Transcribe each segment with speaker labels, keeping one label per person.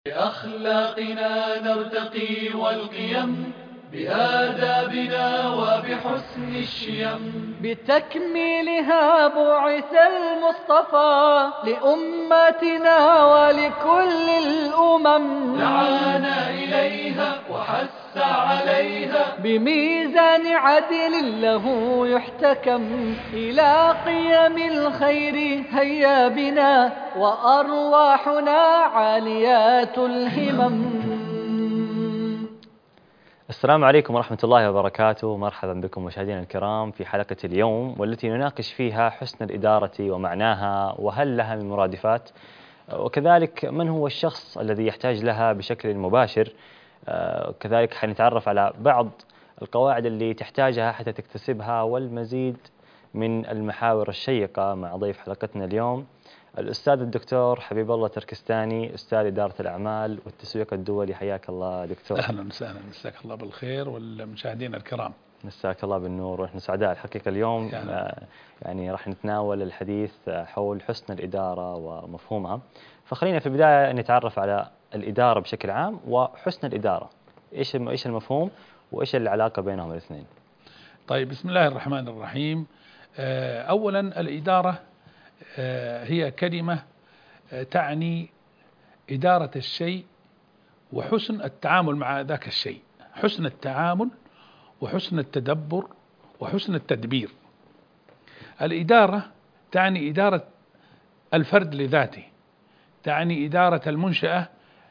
Speaker 1: بأخلاقنا نرتقي والقيم، بآدابنا وبحسن الشيم،
Speaker 2: بتكميلها بعث المصطفى لأمتنا ولكل الأمم،
Speaker 1: دعانا إليها وحث عليها
Speaker 2: بميزان عدل له يحتكم، إلى قيم الخير هيا بنا وأرواحنا عاليات الهمم.
Speaker 3: السلام عليكم ورحمة الله وبركاته. مرحبا بكم مشاهدينا الكرام في حلقة اليوم، والتي نناقش فيها حسن الإدارة ومعناها، وهل لها من مرادفات، وكذلك من هو الشخص الذي يحتاج لها بشكل مباشر. كذلك حنتعرف على بعض القواعد اللي تحتاجها حتى تكتسبها، والمزيد من المحاور الشيقة مع ضيف حلقتنا اليوم الأستاذ الدكتور حبيب الله تركستاني، أستاذ إدارة الأعمال والتسويق الدولي. حياك الله دكتور.
Speaker 4: أهلا وسهلا، مساك الله بالخير والمشاهدين الكرام.
Speaker 3: مساك الله بالنور، ونحن سعداء الحقيقة اليوم يعني راح نتناول الحديث حول حسن الإدارة ومفهومها. فخلينا في البداية نتعرف على الإدارة بشكل عام وحسن الإدارة، إيش المفهوم وإيش العلاقة بينهم الاثنين؟
Speaker 4: طيب، بسم الله الرحمن الرحيم. أولا الإدارة هي كلمة تعني إدارة الشيء وحسن التعامل مع ذاك الشيء، حسن التعامل وحسن التدبر وحسن التدبير. الإدارة تعني إدارة الفرد لذاته، تعني إدارة المنشأة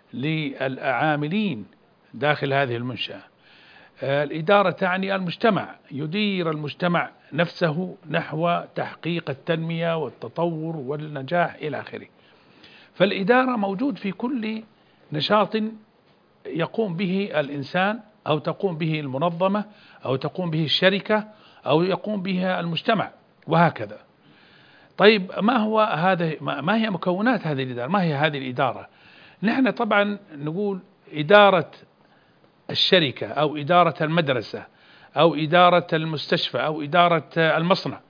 Speaker 4: للعاملين داخل هذه المنشأة. الإدارة تعني المجتمع، يدير المجتمع نفسه نحو تحقيق التنمية والتطور والنجاح إلى آخره. فالإدارة موجود في كل نشاط يقوم به الإنسان، أو تقوم به المنظمة، أو تقوم به الشركة، أو يقوم بها المجتمع، وهكذا. طيب، ما هي مكونات هذه الإدارة؟ ما هي هذه الإدارة؟ نحن طبعا نقول إدارة الشركة، أو إدارة المدرسة، أو إدارة المستشفى، أو إدارة المصنع.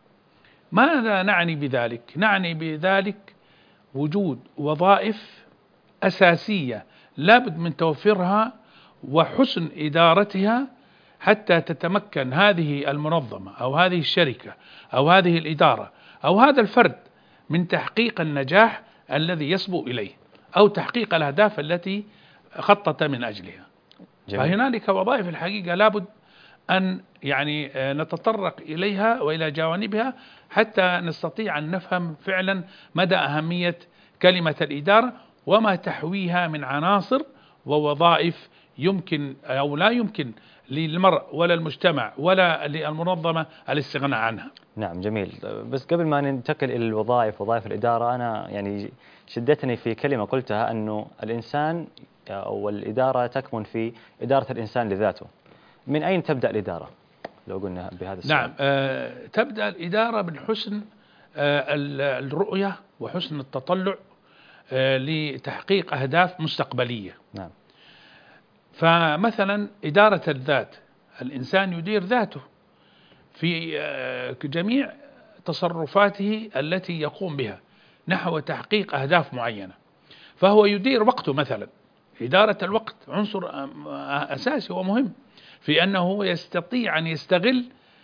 Speaker 4: ماذا نعني بذلك؟ نعني بذلك وجود وظائف أساسية لابد من توفيرها وحسن إدارتها حتى تتمكن هذه المنظمة أو هذه الشركة أو هذه الإدارة أو هذا الفرد من تحقيق النجاح الذي يصبو إليه، أو تحقيق الأهداف التي خطط من أجلها. جميل. فهنالك وظائف الحقيقة لابد أن نتطرق إليها وإلى جوانبها حتى نستطيع أن نفهم فعلا مدى أهمية كلمة الإدارة وما تحويها من عناصر ووظائف يمكن أو لا يمكن للمرء ولا المجتمع ولا للمنظمة الاستغناء عنها.
Speaker 3: نعم، جميل. بس قبل ما ننتقل إلى وظائف الإدارة، أنا شدتني في كلمة قلتها، أنه الإنسان أو الإدارة تكمن في إدارة الإنسان لذاته. من أين تبدأ الإدارة لو قلنا بهذا السؤال؟
Speaker 4: نعم، تبدأ الإدارة من حسن الرؤية وحسن التطلع لتحقيق أهداف مستقبلية.
Speaker 3: نعم.
Speaker 4: فمثلا إدارة الذات، الإنسان يدير ذاته في جميع تصرفاته التي يقوم بها نحو تحقيق أهداف معينة. فهو يدير وقته مثلا. إدارة الوقت عنصر أساسي ومهم في أنه يستطيع أن يستغل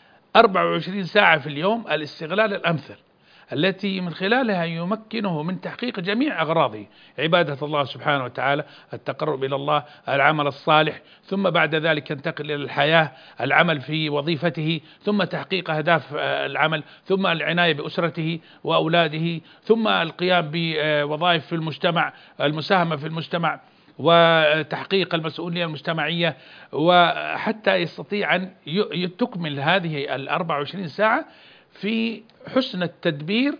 Speaker 4: 24 ساعة في اليوم الاستغلال الأمثل، التي من خلالها يمكنه من تحقيق جميع أغراضه: عبادة الله سبحانه وتعالى، التقرب إلى الله، العمل الصالح، ثم بعد ذلك ينتقل إلى الحياة، العمل في وظيفته، ثم تحقيق أهداف العمل، ثم العناية بأسرته وأولاده، ثم القيام بوظائف في المجتمع، المساهمة في المجتمع، وتحقيق المسؤولية المجتمعية، وحتى يستطيع أن تكمل هذه 24 ساعة في حسن التدبير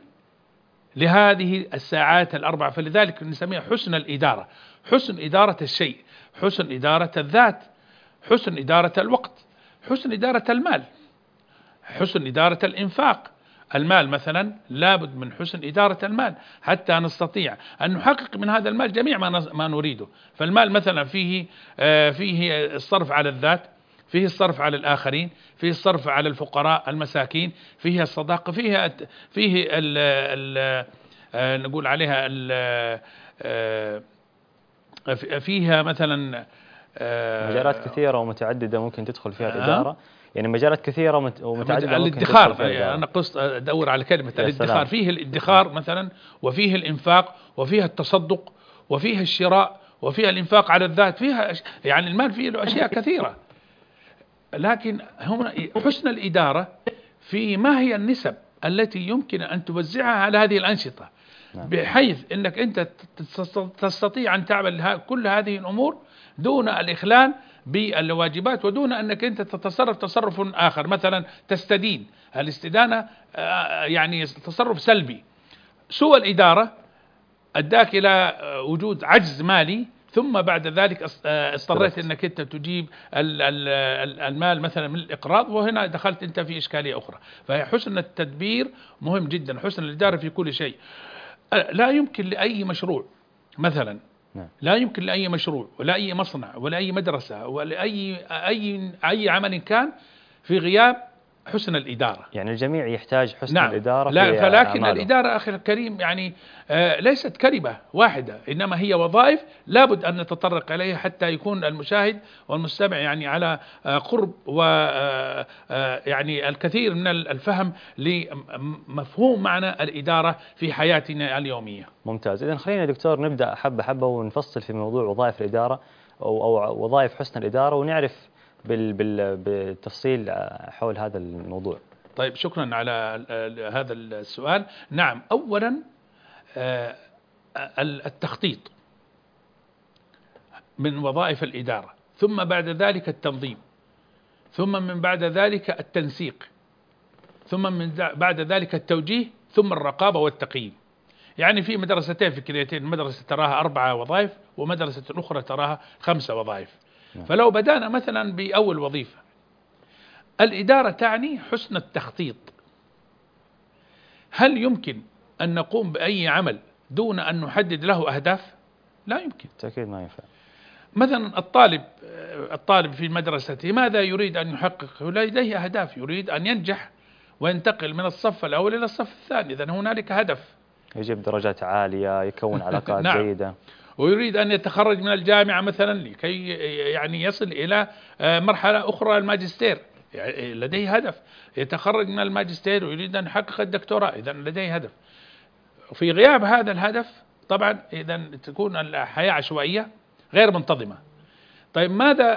Speaker 4: لهذه الساعات الأربع. فلذلك نسميها حسن الإدارة، حسن إدارة الشيء، حسن إدارة الذات، حسن إدارة الوقت، حسن إدارة المال، حسن إدارة الإنفاق. المال مثلا لابد من حسن إدارة المال حتى نستطيع أن نحقق من هذا المال جميع ما نريده. فالمال مثلا فيه الصرف على الذات، فيه الصرف على الآخرين، فيه الصرف على الفقراء المساكين، فيه الصداقة، فيه نقول عليها فيها مثلا
Speaker 3: مجالات كثيرة ومتعددة ممكن تدخل فيها الإدارة. يعني مجالات كثيرة ومتعددة ممكن
Speaker 4: الادخار.
Speaker 3: تدخل فيها الإدارة.
Speaker 4: أنا قصد أدور على كلمة
Speaker 3: يا
Speaker 4: الادخار.
Speaker 3: سلام.
Speaker 4: فيه الادخار مثلا، وفيه الإنفاق، وفيها التصدق، وفيها الشراء، وفيها الإنفاق على الذات، فيها يعني المال فيه له أشياء كثيرة. لكن هم حسن الإدارة في ما هي النسب التي يمكن أن توزعها على هذه الأنشطة، بحيث أنك أنت تستطيع أن تعمل كل هذه الأمور دون الإخلال بالواجبات، ودون أنك أنت تتصرف تصرف آخر. مثلا تستدين، الاستدانة يعني تصرف سلبي. سوء الإدارة أداك إلى وجود عجز مالي، ثم بعد ذلك اضطريت أنك أنت تجيب المال مثلا من الإقراض، وهنا دخلت أنت في إشكالية أخرى. فحسن التدبير مهم جدا، حسن الإدارة في كل شيء. لا يمكن لأي مشروع مثلا، لا يمكن لأي مشروع ولا أي مصنع ولا أي مدرسة ولا أي عمل كان في غياب حسن الإدارة.
Speaker 3: يعني الجميع يحتاج حسن
Speaker 4: نعم.
Speaker 3: الإدارة
Speaker 4: لا
Speaker 3: في
Speaker 4: فلكن
Speaker 3: أعماله.
Speaker 4: الإدارة أخي الكريم يعني ليست كلمة واحدة، إنما هي وظائف لابد أن نتطرق إليها حتى يكون المشاهد والمستمع يعني على قرب و يعني الكثير من الفهم لمفهوم معنى الإدارة في حياتنا اليومية.
Speaker 3: ممتاز. إذن خلينا دكتور نبدأ حبة حبة ونفصل في موضوع وظائف الإدارة أو وظائف حسن الإدارة، ونعرف بالتفصيل حول هذا الموضوع.
Speaker 4: طيب، شكرا على هذا السؤال. نعم، أولا التخطيط من وظائف الإدارة، ثم بعد ذلك التنظيم، ثم من بعد ذلك التنسيق، ثم من بعد ذلك التوجيه، ثم الرقابة والتقييم. يعني في مدرستين فكريتين، مدرسة تراها 4 وظائف، ومدرسة أخرى تراها 5 وظائف. فلو بدأنا مثلا بأول وظيفة، الإدارة تعني حسن التخطيط. هل يمكن أن نقوم بأي عمل دون أن نحدد له أهداف؟ لا يمكن.
Speaker 3: أكيد ما ينفع.
Speaker 4: مثلا الطالب في مدرسته ماذا يريد أن يحقق؟ لديه أهداف، يريد أن ينجح وينتقل من الصف الأول إلى الصف الثاني، إذن هنالك هدف.
Speaker 3: يجيب درجات عالية، يكون علاقات
Speaker 4: نعم.
Speaker 3: جيدة.
Speaker 4: ويريد أن يتخرج من الجامعة مثلا لكي يعني يصل إلى مرحلة أخرى، الماجستير، يعني لديه هدف. يتخرج من الماجستير ويريد أن يحقق الدكتوراه، إذن لديه هدف. في غياب هذا الهدف طبعا إذن تكون الحياة عشوائية غير منتظمة. طيب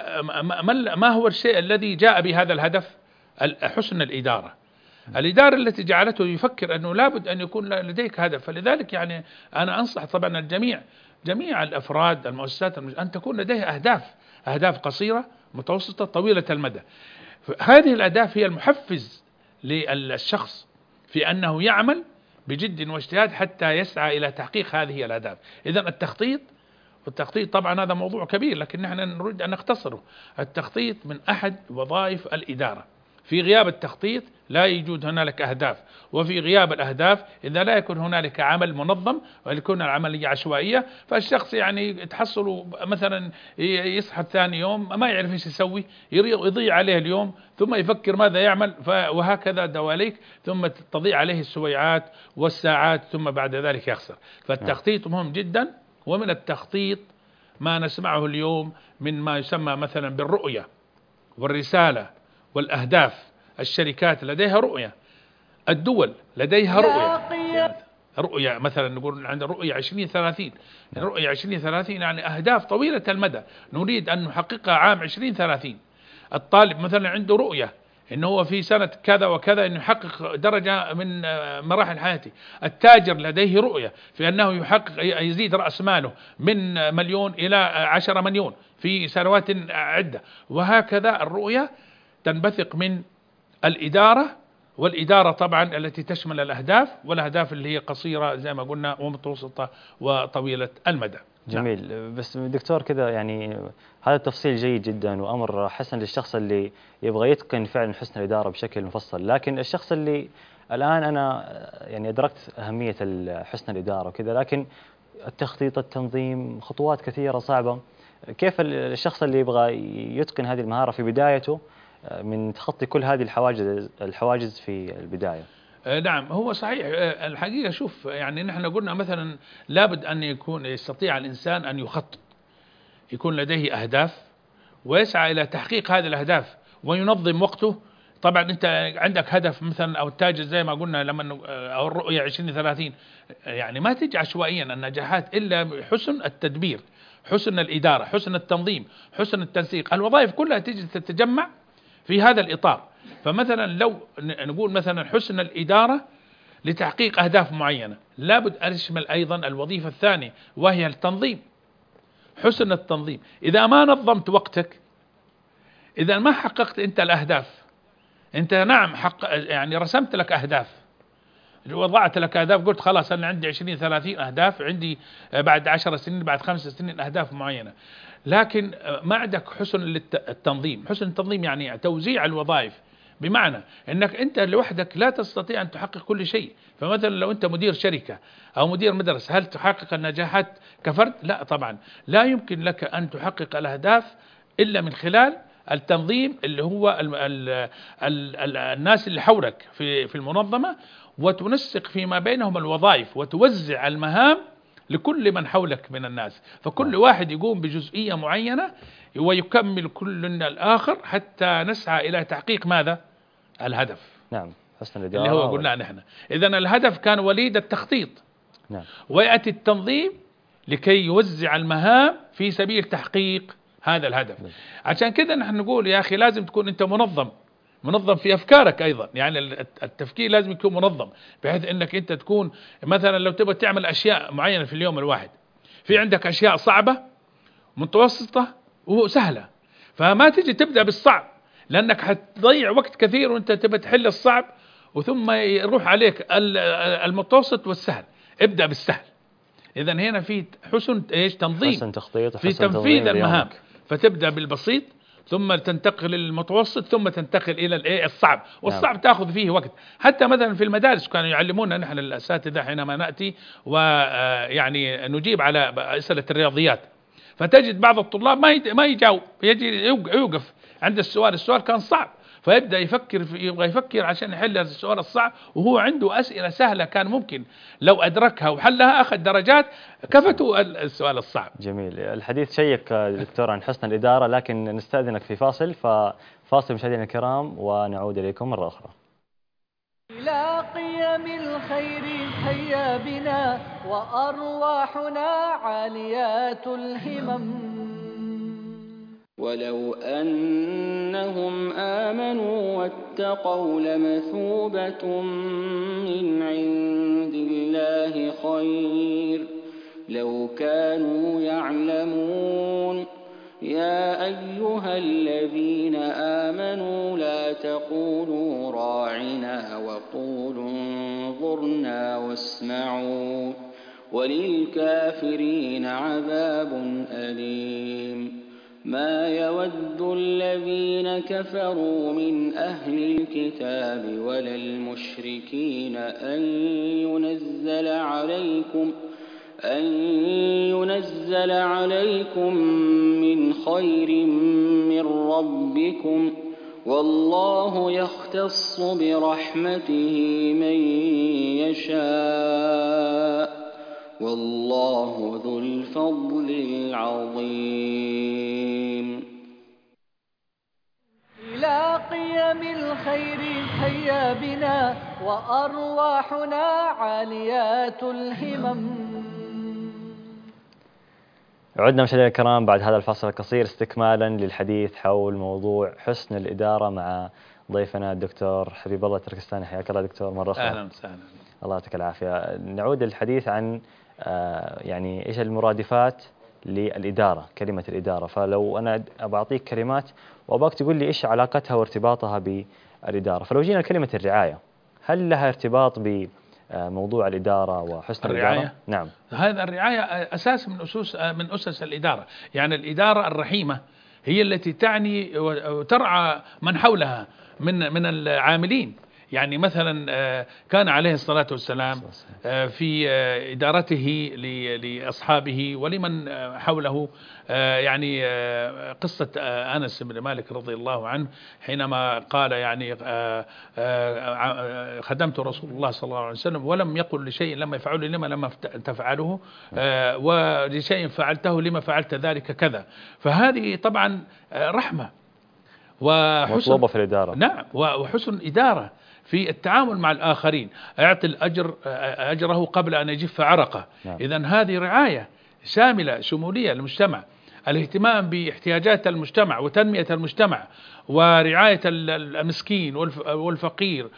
Speaker 4: ما هو الشيء الذي جاء بهذا الهدف؟ حسن الإدارة. الإدارة التي جعلته يفكر أنه لابد أن يكون لديك هدف. فلذلك يعني أنا أنصح طبعا جميع الأفراد المؤسسات أن تكون لديها أهداف قصيرة متوسطة طويلة المدى. هذه الأهداف هي المحفز للشخص في أنه يعمل بجد واجتهاد حتى يسعى إلى تحقيق هذه الأهداف. إذن والتخطيط طبعا هذا موضوع كبير، لكن نحن نريد أن نختصره. التخطيط من أحد وظائف الإدارة. في غياب التخطيط لا يوجد هنالك أهداف، وفي غياب الأهداف إذا لا يكون هنالك عمل منظم ويكون العملية عشوائية، فالشخص يعني تحصل مثلا يصحى ثاني يوم ما يعرف ايش يسوي، يضيع عليه اليوم، ثم يفكر ماذا يعمل، وهكذا دواليك، ثم تضيع عليه السويعات والساعات، ثم بعد ذلك يخسر. فالتخطيط مهم جدا. ومن التخطيط ما نسمعه اليوم من ما يسمى مثلا بالرؤية والرسالة والأهداف. الشركات لديها رؤية، الدول لديها رؤية مثلا نقول عندنا رؤية 2030. رؤية 2030 يعني أهداف طويلة المدى نريد أن نحققها عام 2030. الطالب مثلا عنده رؤية إنه هو في سنة كذا وكذا إنه يحقق درجة من مراحل حياته. التاجر لديه رؤية في أنه يحقق يزيد رأس ماله من 1,000,000 إلى 10 مليون في سنوات عدة. وهكذا الرؤية تنبثق من الإدارة، والإدارة طبعا التي تشمل الأهداف، والأهداف اللي هي قصيرة زي ما قلنا ومتوسطة وطويلة المدى.
Speaker 3: جميل. بس دكتور كذا يعني هذا التفصيل جيد جدا وأمر حسن للشخص اللي يبغى يتقن فعلا حسن الإدارة بشكل مفصل. لكن الشخص اللي الآن أنا يعني أدركت أهمية حسن الإدارة وكذا، لكن التخطيط، التنظيم، خطوات كثيرة صعبة، كيف الشخص اللي يبغى يتقن هذه المهارة في بدايته من تخطي كل هذه الحواجز في البداية؟
Speaker 4: نعم، هو صحيح. الحقيقة شوف، يعني نحن قلنا مثلا لابد أن يستطيع الإنسان أن يخطط. يكون لديه أهداف ويسعى إلى تحقيق هذه الأهداف وينظم وقته. طبعا أنت عندك هدف مثلا أو التاجر زي ما قلنا لما أو الرؤية 2030، يعني ما تجي عشوائيا النجاحات إلا بحسن التدبير، حسن الإدارة، حسن التنظيم، حسن التنسيق. الوظائف كلها تجي تتجمع في هذا الإطار. فمثلا لو نقول مثلا حسن الإدارة لتحقيق أهداف معينة، لابد أن يشمل أيضا الوظيفة الثانية وهي التنظيم، حسن التنظيم. إذا ما نظمت وقتك، إذا ما حققت أنت الأهداف، أنت نعم يعني رسمت لك أهداف، وضعت لك أهداف، قلت خلاص أنا عندي 20-30 أهداف، عندي بعد 10 سنين، بعد 5 سنين أهداف معينة، لكن ما عندك حسن التنظيم. حسن التنظيم يعني توزيع الوظائف، بمعنى أنك أنت لوحدك لا تستطيع أن تحقق كل شيء. فمثلا لو أنت مدير شركة أو مدير مدرسة، هل تحقق النجاحات كفرد؟ لا طبعا، لا يمكن لك أن تحقق الأهداف إلا من خلال التنظيم، اللي هو الناس اللي حولك في المنظمة، وتنسق فيما بينهم الوظائف وتوزع المهام لكل من حولك من الناس، فكل واحد يقوم بجزئية معينة ويكمل كل الآخر حتى نسعى إلى تحقيق ماذا؟ الهدف.
Speaker 3: نعم، حسن الإدارة
Speaker 4: اللي هو قلنا نحن. إذن الهدف كان وليد التخطيط.
Speaker 3: نعم.
Speaker 4: ويأتي التنظيم لكي يوزع المهام في سبيل تحقيق هذا الهدف. عشان كده نحن نقول يا أخي لازم تكون أنت منظم في أفكارك أيضا، يعني التفكير لازم يكون منظم، بحيث أنك أنت تكون مثلا لو تبغى تعمل أشياء معينة في اليوم الواحد، في عندك أشياء صعبة متوسطة وسهلة، فما تيجي تبدأ بالصعب، لأنك حتضيع وقت كثير وأنت تبغى تحل الصعب وثم يروح عليك المتوسط والسهل. ابدأ بالسهل. إذن هنا في حسن تنظيم،
Speaker 3: حسن تخطيط
Speaker 4: في تنفيذ المهام، فتبدأ بالبسيط ثم تنتقل للمتوسط ثم تنتقل إلى الصعب، والصعب تأخذ فيه وقت. حتى مثلا في المدارس كانوا يعلمونا نحن الأساتذة حينما نأتي ويعني نجيب على أسئلة الرياضيات، فتجد بعض الطلاب ما يجاوب، يجي يوقف عند السؤال كان صعب، فيبدأ يبغى يفكر عشان يحل السؤال الصعب، وهو عنده أسئلة سهلة كان ممكن لو أدركها وحلها أخذ درجات كفته السؤال الصعب.
Speaker 3: جميل. الحديث شيق دكتور عن حسن الإدارة، لكن نستأذنك في فاصل مشاهدينا الكرام ونعود إليكم مرة أخرى.
Speaker 2: إلى قيم الخير هيا بنا وأرواحنا عاليات الهمم.
Speaker 5: ولو أنهم آمنوا واتقوا لمثوبة من عند الله خير لو كانوا يعلمون. يا أيها الذين آمنوا لا تقولوا راعنا وقولوا انظرنا واسمعوا وللكافرين عذاب أليم. ما يود الذين كفروا من أهل الكتاب ولا المشركين أن ينزل عليكم من خير من ربكم والله يختص برحمته من يشاء والله ذو الفضل العظيم.
Speaker 2: إلى قيم الخير هيا بنا وأرواحنا عاليات الهمم.
Speaker 3: عدنا مشاهدينا الكرام بعد هذا الفاصل القصير استكمالا للحديث حول موضوع حسن الإدارة مع ضيفنا الدكتور حبيب الله التركستاني. حياك الله دكتور مرة أخرى.
Speaker 4: أهلا وسهلا.
Speaker 3: الله يعطيك العافية. نعود للحديث عن يعني إيش المرادفات للإدارة، كلمة الإدارة. فلو أنا أعطيك كلمات وأباك تقول لي إيش علاقتها وارتباطها بالإدارة. فلو جينا لكلمة الرعاية، هل لها ارتباط بموضوع الإدارة وحسن الإدارة؟ نعم.
Speaker 4: هذا الرعاية أساس من أسس الإدارة. يعني الإدارة الرحيمة هي التي تعني وترعى من حولها من العاملين. يعني مثلا كان عليه الصلاة والسلام في إدارته لأصحابه ولمن حوله، يعني قصة أنس بن مالك رضي الله عنه حينما قال يعني خدمت رسول الله صلى الله عليه وسلم ولم يقل لشيء لما يفعله لما تفعله، ولشيء فعلته لما فعلت ذلك كذا. فهذه طبعا رحمة وحسن
Speaker 3: مطلوبة في الإدارة.
Speaker 4: نعم، وحسن إدارة في التعامل مع الآخرين، أعطي الأجر أجره قبل أن يجف عرقه.
Speaker 3: نعم.
Speaker 4: إذن هذه رعاية شاملة شمولية للمجتمع، الاهتمام باحتياجات المجتمع وتنمية المجتمع ورعاية المسكين والفقير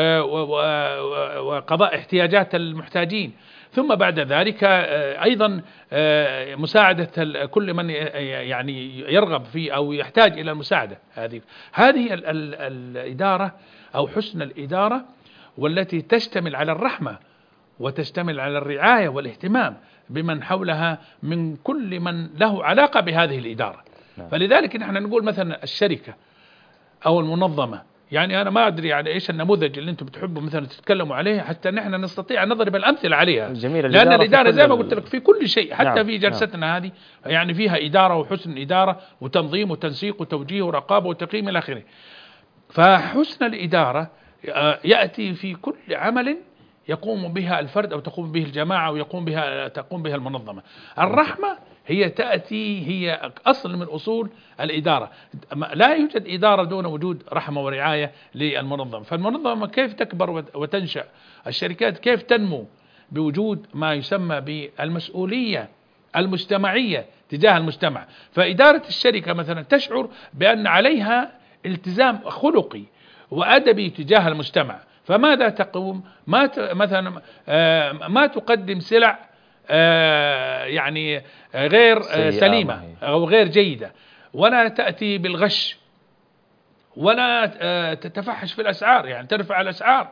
Speaker 4: وقضاء احتياجات المحتاجين، ثم بعد ذلك أيضا مساعدة كل من يعني يرغب في أو يحتاج إلى المساعدة. هذه الإدارة أو حسن الإدارة، والتي تشتمل على الرحمة وتشتمل على الرعاية والاهتمام بمن حولها من كل من له علاقة بهذه الإدارة. فلذلك نحن نقول مثلا الشركة أو المنظمة، يعني أنا ما أدري يعني إيش النموذج اللي أنتم بتحبوا مثلا تتكلموا عليه حتى نحن نستطيع أن نضرب الأمثلة عليها. لأن الإدارة زي ما قلت لك في كل شيء، حتى
Speaker 3: نعم.
Speaker 4: في جلستنا هذه يعني فيها إدارة وحسن إدارة وتنظيم وتنسيق وتوجيه ورقابة وتقييم إلى آخره. فحسن الإدارة يأتي في كل عمل يقوم بها الفرد أو تقوم به الجماعة أو تقوم بها المنظمة. الرحمة هي تأتي، هي أصل من أصول الإدارة. لا يوجد إدارة دون وجود رحمة ورعاية للمنظمة. فالمنظمة كيف تكبر وتنشأ؟ الشركات كيف تنمو؟ بوجود ما يسمى بالمسؤولية المجتمعية تجاه المجتمع. فإدارة الشركة مثلا تشعر بأن عليها التزام خلقي وأدبي تجاه المجتمع. فماذا تقوم؟ مثلا ما تقدم سلع يعني غير سليمة أو غير جيدة، ولا تأتي بالغش، ولا تتفحش في الأسعار، يعني ترفع الأسعار،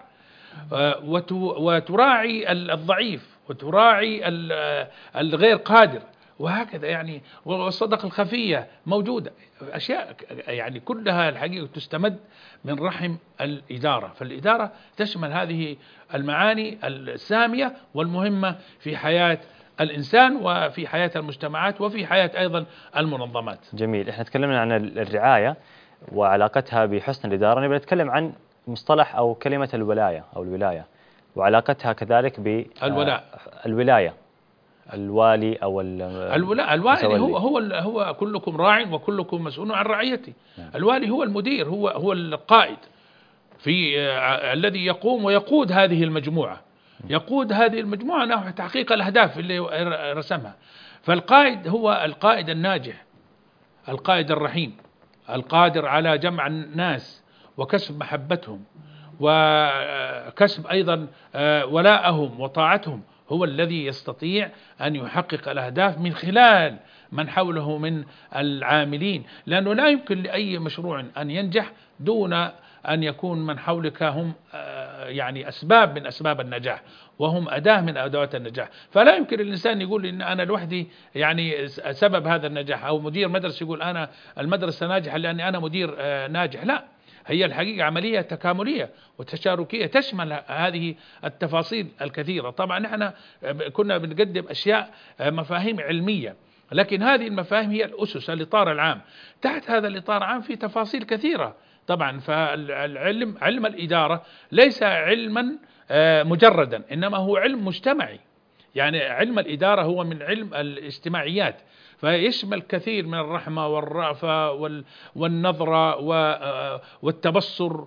Speaker 4: وتراعي الضعيف وتراعي الغير قادر، وهكذا يعني. والصدقة الخفية موجودة، أشياء يعني كلها الحقيقة تستمد من رحم الإدارة. فالإدارة تشمل هذه المعاني السامية والمهمة في حياة الإنسان وفي حياة المجتمعات وفي حياة أيضا المنظمات.
Speaker 3: جميل. احنا تكلمنا عن الرعاية وعلاقتها بحسن الإدارة، نبي نتكلم عن مصطلح أو كلمة الولاية أو الولاية وعلاقتها كذلك بالولاية. الوالي أو
Speaker 4: الوالي هو كلكم راع وكلكم مسؤول عن رعيته. الوالي هو المدير، هو القائد في الذي يقوم ويقود هذه المجموعة، يقود هذه المجموعة نحو تحقيق الأهداف اللي رسمها. فالقائد هو القائد الناجح، القائد الرحيم، القادر على جمع الناس وكسب محبتهم وكسب أيضا ولاءهم وطاعتهم. هو الذي يستطيع أن يحقق الأهداف من خلال من حوله من العاملين، لأنه لا يمكن لأي مشروع أن ينجح دون أن يكون من حولك هم يعني أسباب من أسباب النجاح، وهم أداة من أدوات النجاح. فلا يمكن الإنسان يقول إن أنا لوحدي يعني سبب هذا النجاح، أو مدير مدرسة يقول أنا المدرسة ناجحة لأني أنا مدير ناجح. لا، هي الحقيقة عملية تكاملية وتشاركية تشمل هذه التفاصيل الكثيرة. طبعا نحن كنا بنقدم أشياء مفاهيم علمية، لكن هذه المفاهيم هي الأسس، الإطار العام. تحت هذا الإطار العام في تفاصيل كثيرة طبعا. فالعلم، علم الإدارة ليس علما مجردا، إنما هو علم مجتمعي. يعني علم الإدارة هو من علم الاجتماعيات، فيشمل كثير من الرحمة والرأفة والنظرة والتبصر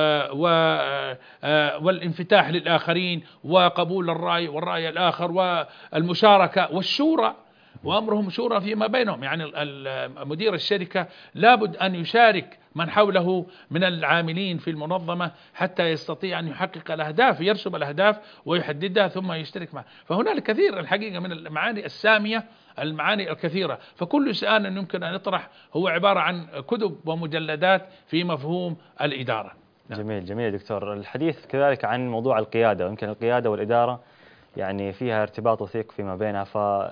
Speaker 4: والانفتاح للآخرين وقبول الرأي والرأي الآخر والمشاركة والشورى، وأمرهم شورى فيما بينهم. يعني مدير الشركة لابد أن يشارك من حوله من العاملين في المنظمة حتى يستطيع أن يحقق الأهداف، يرسم الأهداف ويحددها ثم يشترك معه. فهناك كثير الحقيقة من المعاني السامية، المعاني الكثيرة. فكل سؤال يمكن أن يطرح هو عبارة عن كتب ومجلدات في مفهوم الإدارة.
Speaker 3: جميل جميل دكتور. الحديث كذلك عن موضوع القيادة، ويمكن القيادة والإدارة يعني فيها ارتباط وثيق فيما بينها. فإيش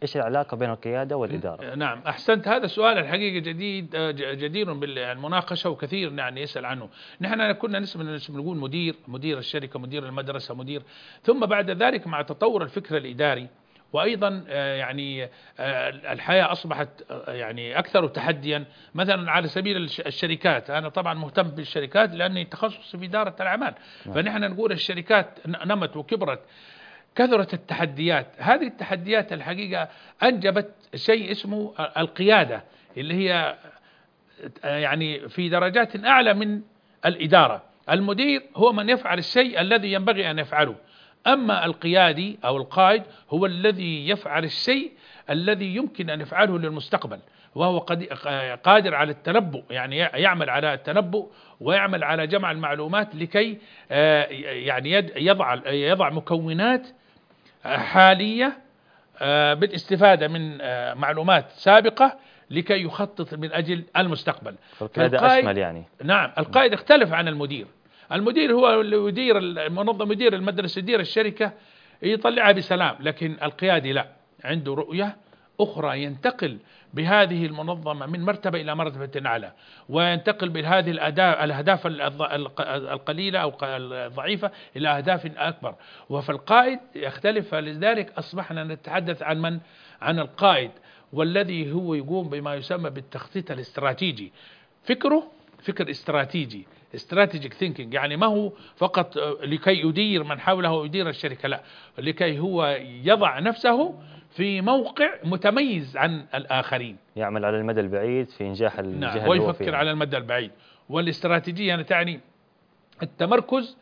Speaker 3: إيش العلاقة بين القيادة والإدارة؟
Speaker 4: نعم أحسنت، هذا السؤال الحقيقة جدير بالمناقشة وكثير يعني يسأل عنه. نحن كنا نقول مدير الشركة، مدير المدرسة، مدير، ثم بعد ذلك مع تطور الفكر الإداري وأيضا يعني الحياة أصبحت يعني أكثر تحديا. مثلا على سبيل الشركات، أنا طبعا مهتم بالشركات لأني تخصصي في إدارة الأعمال، فنحن نقول الشركات نمت وكبرت، كثرت التحديات. هذه التحديات الحقيقة أنجبت شيء اسمه القيادة، اللي هي يعني في درجات أعلى من الإدارة. المدير هو من يفعل الشيء الذي ينبغي أن يفعله، أما القيادي أو القائد هو الذي يفعل الشيء الذي يمكن أن يفعله للمستقبل، وهو قادر على التنبؤ، يعني يعمل على التنبؤ ويعمل على جمع المعلومات لكي يعني يضع مكونات حالية بالاستفادة من معلومات سابقة لكي يخطط من أجل المستقبل.
Speaker 3: فالقيادة أشمل يعني.
Speaker 4: نعم، القائد اختلف عن المدير. المدير هو اللي يدير المنظمة، يدير المدرسة، يدير الشركة، يطلعها بسلام، لكن القيادي لا، عنده رؤية أخرى، ينتقل بهذه المنظمة من مرتبة إلى مرتبة أعلى، وينتقل بهذه الأهداف القليلة أو الضعيفة إلى أهداف أكبر. وفي القائد يختلف، فلذلك أصبحنا نتحدث عن من؟ عن القائد، والذي هو يقوم بما يسمى بالتخطيط الاستراتيجي. فكر استراتيجي، استراتيجيك ثينكينج، يعني ما هو فقط لكي يدير من حوله ويدير الشركة، لا، لكي هو يضع نفسه في موقع متميز عن الآخرين،
Speaker 3: يعمل على المدى البعيد في إنجاح الجهة اللي هو
Speaker 4: ويفكر على المدى البعيد. والاستراتيجية يعني تعني التمركز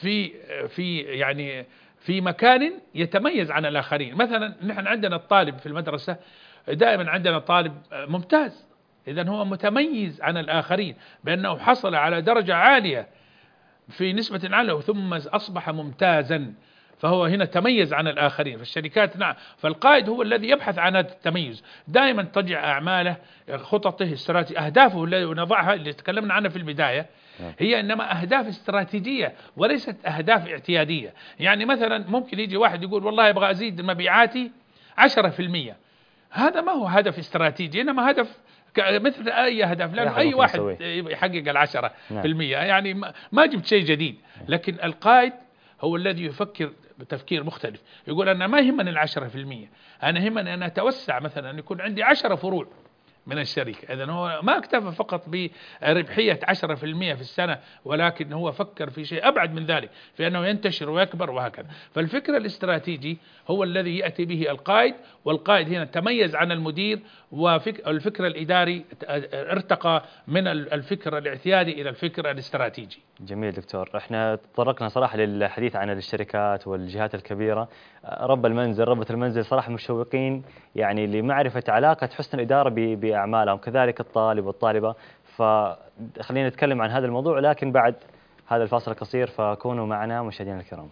Speaker 4: في مكان يتميز عن الآخرين. مثلا نحن عندنا الطالب في المدرسة، دائما عندنا طالب ممتاز، إذن هو متميز عن الآخرين بأنه حصل على درجة عالية في نسبة عالية ثم أصبح ممتازا، فهو هنا تميز عن الآخرين. في الشركات نعم، فالقائد هو الذي يبحث عن هذا التميز، دائما تضع أعماله، خططه، أهدافه التي نضعها اللي تكلمنا عنها في البداية، هي إنما أهداف استراتيجية وليست أهداف اعتيادية. يعني مثلا ممكن يجي واحد يقول والله أبغى أزيد مبيعاتي 10%، هذا ما هو هدف استراتيجي، إنما هدف مثل أي هدف، لأنه أي واحد يحقق 10%، يعني ما جبت شيء جديد. لكن القائد هو الذي يفكر بتفكير مختلف، يقول أنا ما يهمني 10%، أنا يهمني أن أتوسع، مثلا أن يكون عندي 10 فروع من الشركة. إذن هو ما اكتفى فقط بربحية 10% في السنة، ولكن هو فكر في شيء أبعد من ذلك، في أنه ينتشر ويكبر وهكذا. فالفكر الاستراتيجي هو الذي يأتي به القائد، والقائد هنا تميز عن المدير. والفكر الإداري ارتقى من الفكر الاعتيادي إلى الفكر الاستراتيجي.
Speaker 3: جميل دكتور، احنا تطرقنا صراحة للحديث عن الشركات والجهات الكبيرة. ربة المنزل صراحة مشوقين يعني لمعرفة علاقة حسن الإدارة بأعمالهم، كذلك الطالب والطالبة. فخلينا نتكلم عن هذا الموضوع لكن بعد هذا الفاصل القصير، فكونوا معنا مشاهدينا الكرام.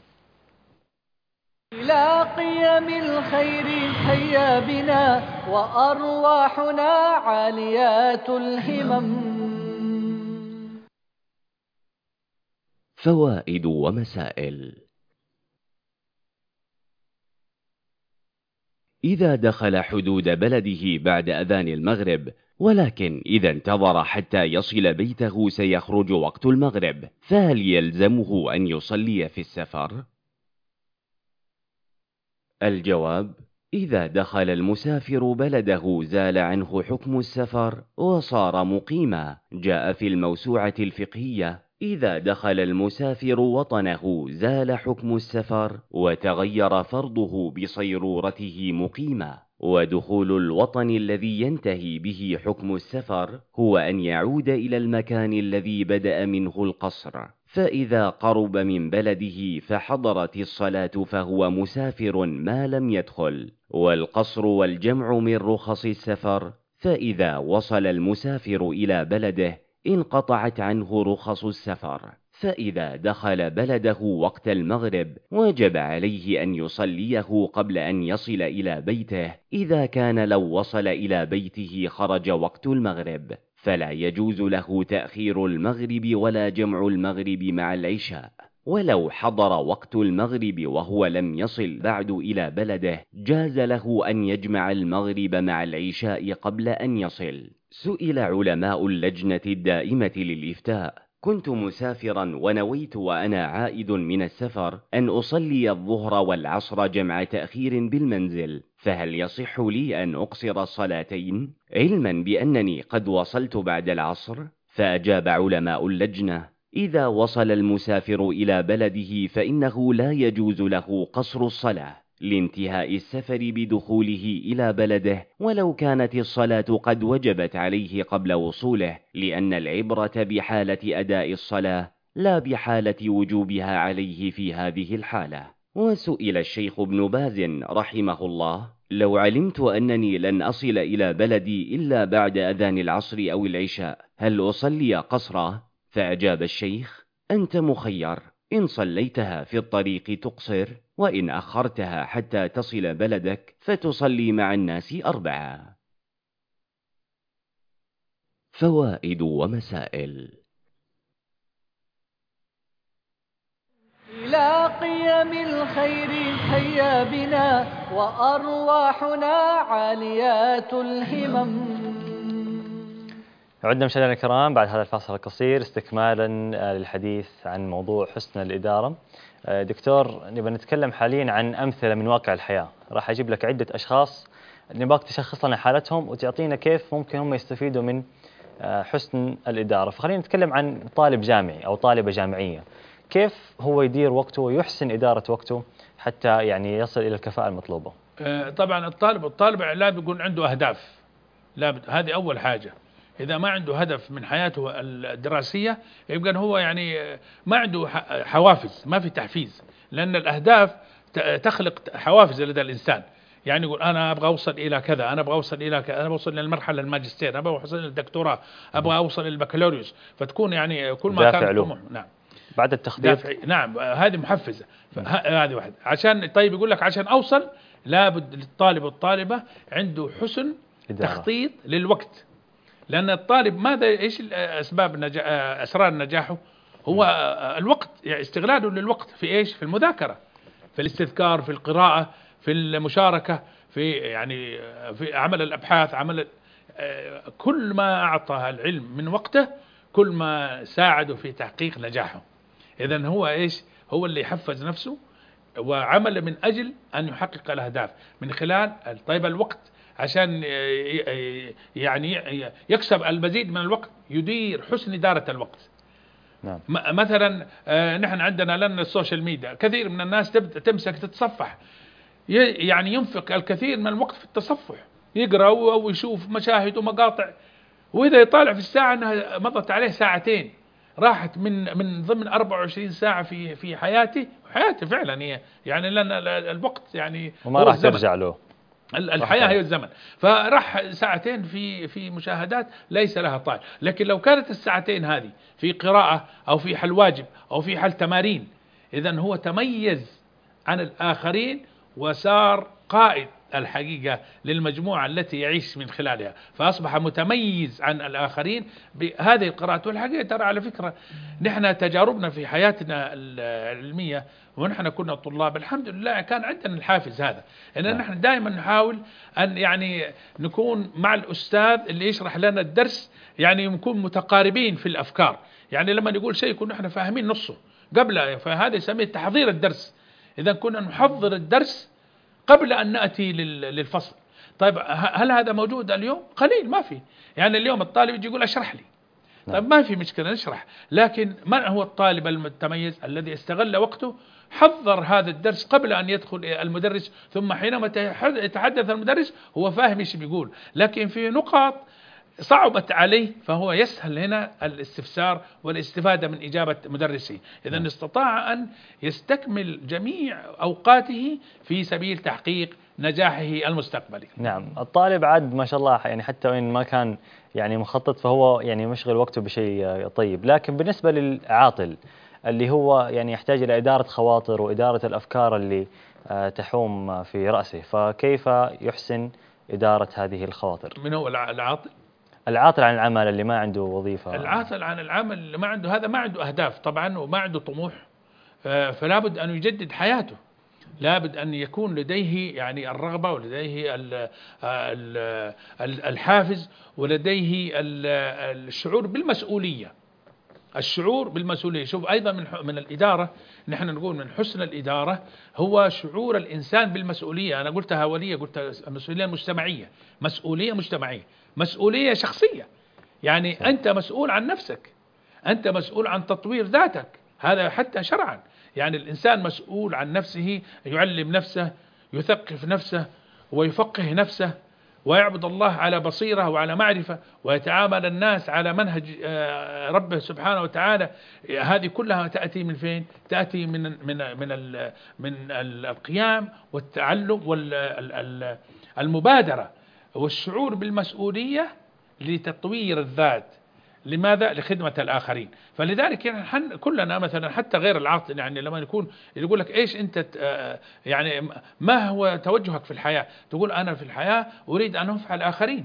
Speaker 2: إلى قيم الخير هيا بنا وأرواحنا عاليات الهمم.
Speaker 6: فوائد ومسائل. إذا دخل حدود بلده بعد أذان المغرب، ولكن إذا انتظر حتى يصل بيته سيخرج وقت المغرب، فهل يلزمه أن يصلي في السفر؟ الجواب: إذا دخل المسافر بلده زال عنه حكم السفر وصار مقيما. جاء في الموسوعة الفقهية: إذا دخل المسافر وطنه زال حكم السفر وتغير فرضه بصيرورته مقيما. ودخول الوطن الذي ينتهي به حكم السفر هو أن يعود إلى المكان الذي بدأ منه القصر، فإذا قرب من بلده فحضرت الصلاة فهو مسافر ما لم يدخل. والقصر والجمع من رخص السفر، فإذا وصل المسافر إلى بلده انقطعت عنه رخص السفر. فإذا دخل بلده وقت المغرب وجب عليه أن يصليه قبل أن يصل إلى بيته، إذا كان لو وصل إلى بيته خرج وقت المغرب، فلا يجوز له تأخير المغرب ولا جمع المغرب مع العشاء. ولو حضر وقت المغرب وهو لم يصل بعد إلى بلده جاز له أن يجمع المغرب مع العشاء قبل أن يصل. سئل علماء اللجنة الدائمة للإفتاء: كنت مسافرا ونويت وأنا عائد من السفر أن أصلي الظهر والعصر جمع تأخير بالمنزل، فهل يصح لي أن أقصر الصلاتين علما بأنني قد وصلت بعد العصر؟ فأجاب علماء اللجنة: إذا وصل المسافر إلى بلده فإنه لا يجوز له قصر الصلاة لانتهاء السفر بدخوله إلى بلده، ولو كانت الصلاة قد وجبت عليه قبل وصوله، لأن العبرة بحالة أداء الصلاة لا بحالة وجوبها عليه في هذه الحالة. وسئل الشيخ ابن باز رحمه الله: لو علمت أنني لن أصل إلى بلدي إلا بعد أذان العصر أو العشاء هل أصلي قصرا؟ فأجاب الشيخ: أنت مخير، إن صليتها في الطريق تقصر، وإن أخرتها حتى تصل بلدك فتصلي مع الناس 4. فوائد ومسائل.
Speaker 2: إلى قيم الخير هيا بنا وأرواحنا عاليات الهمم.
Speaker 3: عدنا مشاهدينا الكرام بعد هذا الفاصل القصير استكمالا للحديث عن موضوع حسن الإدارة. دكتور، نبغى نتكلم حاليا عن أمثلة من واقع الحياة. راح أجيب لك عدة أشخاص نبغاك تشخص لنا حالتهم وتعطينا كيف ممكن هم يستفيدوا من حسن الإدارة. فخلينا نتكلم عن طالب جامعي أو طالبة جامعية، كيف هو يدير وقته ويحسن إدارة وقته حتى يعني يصل إلى الكفاءة المطلوبة؟
Speaker 4: طبعا الطالب لا بيكون عنده أهداف، هذه أول حاجة. إذا ما عنده هدف من حياته الدراسية يبقى هو يعني ما عنده حوافز، ما في تحفيز، لأن الأهداف تخلق حوافز لدى الإنسان. يعني يقول أنا أبغى أوصل إلى كذا، أنا أبغى أوصل إلى كذا، أنا أبغى أوصل للمرحلة الماجستير، أنا أبغى أوصل للدكتوراه، أبغى أوصل للبكالوريوس، فتكون يعني كل ما كان طموح. نعم،
Speaker 3: بعد التخطيط.
Speaker 4: نعم، هذه محفزة. هذه واحد. عشان طيب يقول لك عشان أوصل لابد للطالب والطالبة عنده حسن تخطيط للوقت. لأن الطالب ماذا إيش أسباب أسرار نجاحه؟ هو الوقت، يعني استغلاله للوقت في إيش؟ في المذاكرة، في الاستذكار، في القراءة، في المشاركة، في يعني في عمل الأبحاث، كل ما أعطى العلم من وقته كل ما ساعده في تحقيق نجاحه. إذن هو إيش؟ هو اللي يحفز نفسه وعمل من أجل أن يحقق الأهداف من خلال طيب الوقت، عشان يعني يكسب المزيد من الوقت يدير حسن إدارة الوقت.
Speaker 3: نعم.
Speaker 4: مثلا نحن عندنا لنا السوشيال ميديا، كثير من الناس تمسك تتصفح، يعني ينفق الكثير من الوقت في التصفح، يقرأ أو يشوف مشاهد ومقاطع، وإذا يطالع في الساعة أنها مضت عليه ساعتين، راحت من ضمن 24 ساعة في حياتي فعلا هي يعني لأن الوقت يعني
Speaker 3: وما راح ترجع له.
Speaker 4: الحياة هي الزمن، فراح ساعتين في مشاهدات ليس لها طائل. لكن لو كانت الساعتين هذه في قراءة أو في حل واجب أو في حل تمارين، إذن هو تميز عن الآخرين وصار قائد الحقيقة للمجموعة التي يعيش من خلالها، فأصبح متميز عن الآخرين بهذه القراءات. والحقيقة ترى على فكرة نحن تجاربنا في حياتنا العلمية ونحن كنا طلاب الحمد لله كان عندنا الحافز هذا، إن نحن دائما نحاول أن يعني نكون مع الأستاذ اللي يشرح لنا الدرس، يعني نكون متقاربين في الأفكار. يعني لما نقول شيء كنا نحن فاهمين نصه قبل، فهذا يسميه تحضير الدرس. إذا كنا نحضر الدرس قبل أن نأتي للفصل. طيب هل هذا موجود اليوم؟ قليل، ما في. يعني اليوم الطالب يجي يقول أشرح لي، طيب ما في مشكلة نشرح، لكن من هو الطالب المتميز الذي استغل وقته حضر هذا الدرس قبل أن يدخل المدرس، ثم حينما يتحدث المدرس هو فاهم ايش بيقول، لكن في نقاط صعبت عليه فهو يسهل هنا الاستفسار والاستفادة من إجابة مدرسه. إذن استطاع أن يستكمل جميع أوقاته في سبيل تحقيق نجاحه المستقبلي.
Speaker 3: نعم، الطالب عاد ما شاء الله يعني حتى وإن ما كان يعني مخطط فهو يعني مشغل وقته بشيء طيب. لكن بالنسبة للعاطل اللي هو يعني يحتاج إلى إدارة خواطر وإدارة الأفكار اللي تحوم في رأسه، فكيف يحسن إدارة هذه الخواطر؟
Speaker 4: من هو العاطل؟
Speaker 3: العاطل عن العمل، اللي ما عنده وظيفة.
Speaker 4: العاطل عن العمل اللي ما عنده، هذا ما عنده أهداف طبعا وما عنده طموح. فلا بد أن يجدد حياته، لابد أن يكون لديه يعني الرغبة، ولديه الحافز، ولديه الشعور بالمسؤولية. الشعور بالمسؤولية. شوف أيضا من الإدارة، نحن نقول من حسن الإدارة هو شعور الإنسان بالمسؤولية. أنا قلتها أولية، قلت مسؤولية مجتمعية، مسؤولية مجتمعية، مسؤولية شخصية. يعني أنت مسؤول عن نفسك، أنت مسؤول عن تطوير ذاتك، هذا حتى شرعا. يعني الإنسان مسؤول عن نفسه، يعلم نفسه، يثقف نفسه، ويفقه نفسه، ويعبد الله على بصيرة وعلى معرفة، ويتعامل الناس على منهج ربه سبحانه وتعالى. هذه كلها تأتي من فين؟ تأتي من القيام والتعلم والمبادرة والشعور بالمسؤولية لتطوير الذات. لماذا؟ لخدمة الآخرين. فلذلك يعني كلنا مثلا حتى غير العاطل، يعني لما يكون يقول لك إيش أنت يعني ما هو توجهك في الحياة؟ تقول أنا في الحياة أريد أن أنفع الآخرين.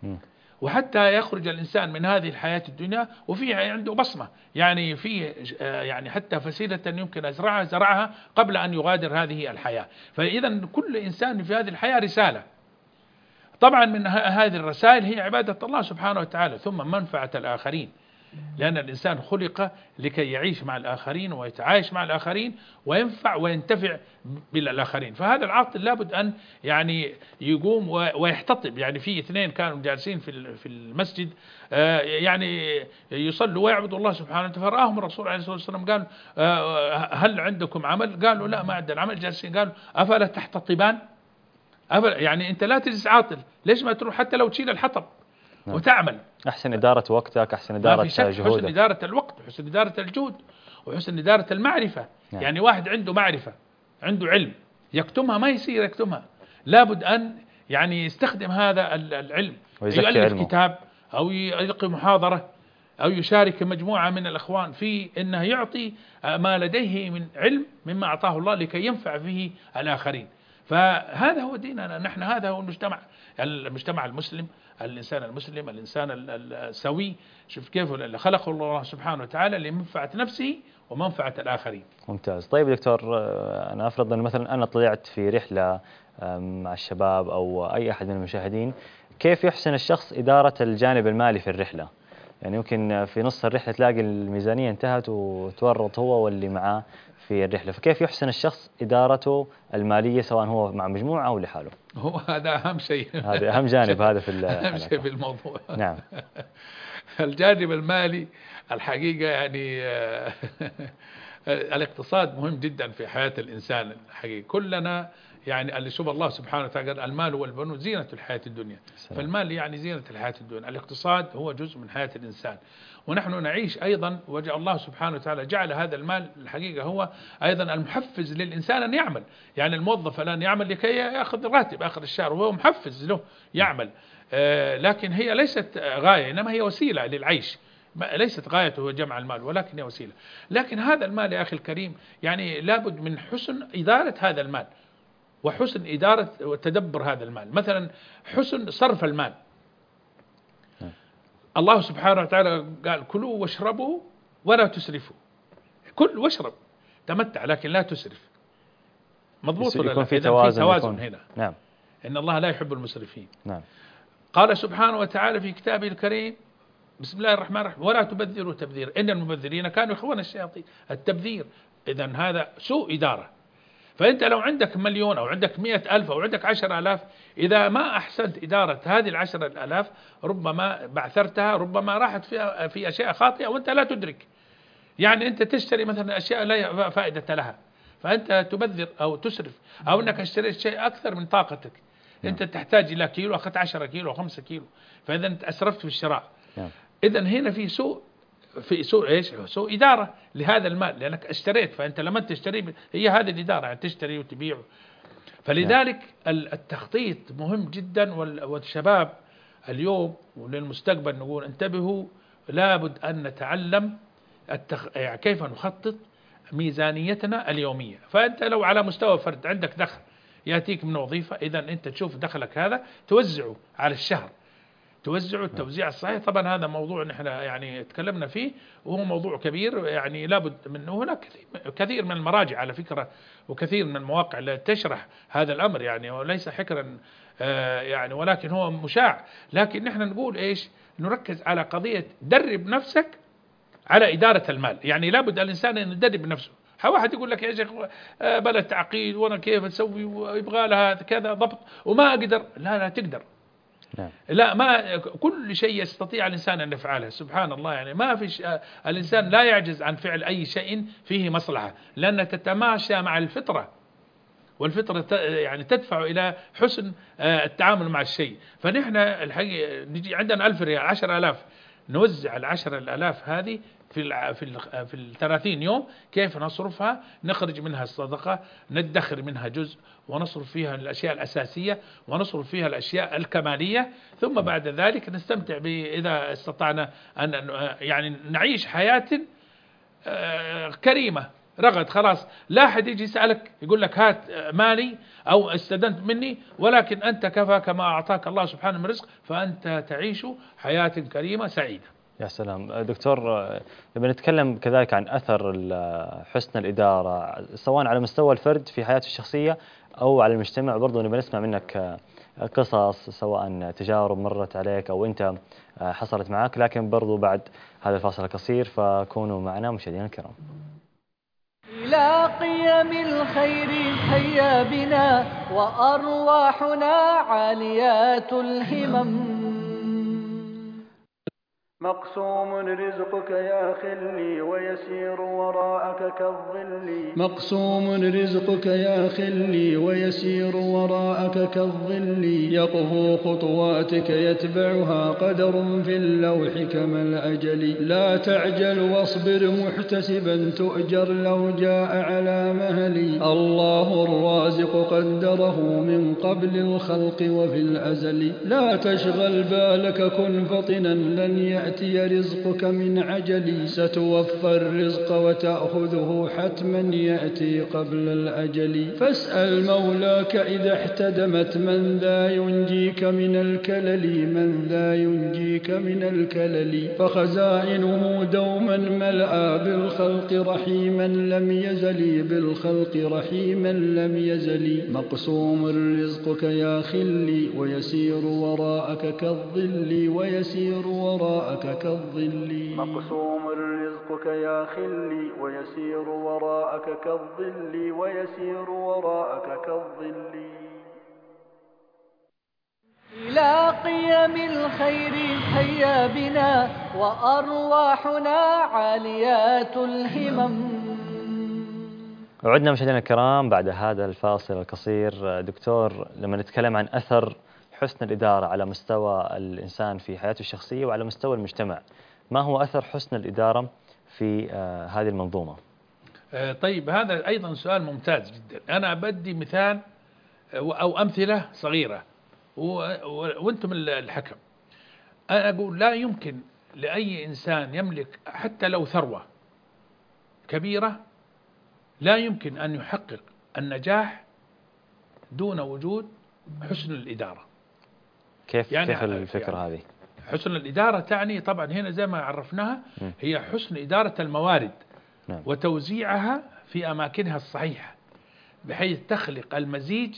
Speaker 4: وحتى يخرج الإنسان من هذه الحياة الدنيا وفي عنده بصمة، يعني في يعني حتى فسيلة يمكن زرعها قبل أن يغادر هذه الحياة. فإذا كل إنسان في هذه الحياة رسالة. طبعا من هذه الرسائل هي عبادة الله سبحانه وتعالى، ثم منفعة الآخرين، لأن الإنسان خلق لكي يعيش مع الآخرين ويتعايش مع الآخرين وينفع وينتفع بالآخرين. فهذا العاطل لابد أن يعني يقوم ويحتطب. يعني في اثنين كانوا جالسين في المسجد يعني يصلوا ويعبدوا الله سبحانه وتعالى، فرآهم الرسول عليه الصلاة والسلام قال هل عندكم عمل؟ قالوا لا ما عندنا عمل. جالسين قالوا أفلا تحتطبان؟ يعني أنت لا تجلس عاطل، ليش ما تروح حتى لو تشيل الحطب وتعمل؟
Speaker 3: أحسن إدارة وقتك، أحسن إدارة جهودك،
Speaker 4: حسن إدارة الوقت، وحسن إدارة الجهد، وحسن إدارة المعرفة. يعني واحد عنده معرفة، عنده علم، يكتمها ما يصير يكتمها، لابد أن يعني يستخدم هذا العلم، يؤلف كتاب أو يلقي محاضرة أو يشارك مجموعة من الأخوان في أنه يعطي ما لديه من علم مما أعطاه الله لكي ينفع فيه الآخرين. فهذا هو ديننا نحن، هذا هو المجتمع المسلم، الإنسان المسلم، الإنسان السوي. شوف كيف خلقه الله سبحانه وتعالى لمنفعة نفسه ومنفعة الآخرين.
Speaker 3: ممتاز. طيب دكتور، أنا أفرض أن مثلا أنا طلعت في رحلة مع الشباب أو أي أحد من المشاهدين، كيف يحسن الشخص إدارة الجانب المالي في الرحلة؟ يعني يمكن في نص الرحلة تلاقي الميزانية انتهت وتورط هو واللي معاه في الرحلة، فكيف يحسن الشخص إدارته المالية سواء هو مع مجموعة أو لحاله؟
Speaker 4: هو هذا أهم شيء،
Speaker 3: هذا أهم جانب هذا في
Speaker 4: أهم شيء في الموضوع.
Speaker 3: نعم.
Speaker 4: الجانب المالي الحقيقة يعني الاقتصاد مهم جدا في حياة الإنسان الحقيقة. كلنا يعني اللي شوف الله سبحانه وتعالى المال والبنون زينة الحياة الدنيا. فالمال يعني زينة الحياة الدنيا، الاقتصاد هو جزء من حياة الإنسان. ونحن نعيش أيضا وجه الله سبحانه وتعالى جعل هذا المال الحقيقة هو أيضا المحفز للإنسان أن يعمل. يعني الموظف الآن يعمل لكي يأخذ راتب آخر الشهر وهو محفز له يعمل، لكن هي ليست غاية، إنما هي وسيلة للعيش، ليست غايته جمع المال ولكن هي وسيلة. لكن هذا المال يا أخي الكريم يعني لابد من حسن إدارة هذا المال، وحسن إدارة وتدبر هذا المال. مثلا حسن صرف المال. الله سبحانه وتعالى قال كلوا واشربوا ولا تسرفوا. كل واشرب تمتع لكن لا تسرف. مضبوط ولا لا؟
Speaker 3: في توازن
Speaker 4: هنا.
Speaker 3: نعم.
Speaker 4: إن الله لا يحب المسرفين.
Speaker 3: نعم.
Speaker 4: قال سبحانه وتعالى في كتابه الكريم بسم الله الرحمن الرحيم ولا تبذروا تبذير إن المبذرين كانوا إخوان الشياطين. التبذير إذن هذا سوء إدارة. فأنت لو عندك 1,000,000 أو عندك 100,000 أو عندك 10,000، إذا ما أحسنت إدارة هذه 10,000 ربما بعثرتها، ربما راحت في أشياء خاطئة وأنت لا تدرك. يعني أنت تشتري مثلا أشياء لا فائدة لها، فأنت تبذر أو تسرف، أو أنك اشتريت شيء أكثر من طاقتك. أنت تحتاج إلى كيلو أخذت 10 كيلو أو 5 كيلو، فإذا أنت أسرفت في الشراء. إذا هنا في سوء إيش؟ سوء إدارة لهذا المال، لأنك اشتريت، فأنت لما تشتري هي هذه الإدارة، يعني تشتري وتبيع. فلذلك التخطيط مهم جدا. والشباب اليوم وللمستقبل نقول انتبهوا، لابد أن نتعلم كيف نخطط ميزانيتنا اليومية. فأنت لو على مستوى فرد عندك دخل يأتيك من وظيفة، إذا أنت تشوف دخلك هذا توزعه على الشهر، توزعه التوزيع الصحيح. طبعا هذا موضوع نحن يعني تكلمنا فيه وهو موضوع كبير يعني لابد منه. هناك كثير من المراجع على فكرة وكثير من المواقع التي تشرح هذا الأمر يعني، وليس حكرا يعني، ولكن هو مشاع. لكن نحن نقول إيش؟ نركز على قضية درب نفسك على إدارة المال. يعني لابد الإنسان أن يدرب نفسه. واحد يقول لك يا شيخ بلا تعقيد وانا كيف اسوي ويبغى لها كذا ضبط وما اقدر. لا تقدر.
Speaker 3: نعم.
Speaker 4: لا، ما كل شيء يستطيع الانسان ان يفعله. سبحان الله، يعني ما فيش الانسان لا يعجز عن فعل اي شيء فيه مصلحه، لان تتماشى مع الفطره، والفطره يعني تدفع الى حسن التعامل مع الشيء. فنحن الحقيقه نجي عندنا 1000 ريال 10000، نوزع 10,000 هذه في 30 يوم كيف نصرفها؟ نخرج منها الصدقة، ندخر منها جزء، ونصرف فيها الأشياء الأساسية، ونصرف فيها الأشياء الكمالية، ثم بعد ذلك نستمتع إذا استطعنا أن يعني نعيش حياة كريمة. رغد خلاص لا أحد يجي يسألك يقول لك هات مالي أو استدنت مني، ولكن أنت كفاك ما أعطاك الله سبحانه من رزق، فأنت تعيش حياة كريمة سعيدة.
Speaker 3: يا سلام دكتور، لما نتكلم كذلك عن أثر حسن الإدارة سواء على مستوى الفرد في حياته الشخصية أو على المجتمع، برضو نبي نسمع منك قصص سواء تجارب مرت عليك أو أنت حصلت معك، لكن برضو بعد هذا الفاصل القصير فكونوا معنا مشاهدينا الكرام.
Speaker 2: إلى قيم الخير هيا بنا وأرواحنا عاليات الهمم.
Speaker 7: مقسوم رزقك يا خلي ويسير وراءك كالظل. مقسوم رزقك يا خلي ويسير وراءك كالظل. يقفو خطواتك يتبعها قدر في اللوح كما الأجل. لا تعجل واصبر محتسبا تؤجر لو جاء على مهلي. الله الرازق قدره من قبل الخلق وفي الأزل. لا تشغل بالك كن فطنا لن يأتي رزقك من عجل. ستوفى الرزق وتأخذه حتما يأتي قبل الأجل. فاسأل مولاك إذا احتدمت من ذا ينجيك من الكلل. من ذا ينجيك من الكلل. فخزائنه دوما ملأى بالخلق رحيما لم يزل. بالخلق رحيما لم يزل. مقسوم رزقك يا خلي ويسير وراءك كالظل. ويسير وراءك كالظل. مقسوم رزقك يا خلي ويسير وراءك كالظل. ويسير وراءك كالظل.
Speaker 2: إلى قيم الخير هيا بنا وأرواحنا عاليات الهمم.
Speaker 3: وعدنا مشاهدينا الكرام بعد هذا الفاصل القصير. دكتور، لما نتكلم عن أثر حسن الإدارة على مستوى الإنسان في حياته الشخصية وعلى مستوى المجتمع، ما هو أثر حسن الإدارة في هذه المنظومة؟
Speaker 4: طيب، هذا أيضا سؤال ممتاز جدا. أنا بدي مثال أو أمثلة صغيرة وأنتم الحكم. أنا أقول لا يمكن لأي إنسان يملك حتى لو ثروة كبيرة لا يمكن أن يحقق النجاح دون وجود حسن الإدارة.
Speaker 3: كيف الفكرة هذه؟
Speaker 4: حسن الإدارة تعني طبعا هنا زي ما عرفناها هي حسن إدارة الموارد وتوزيعها في أماكنها الصحيحة بحيث تخلق المزيج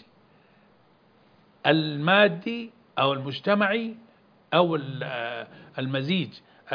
Speaker 4: المادي أو المجتمعي أو المزيج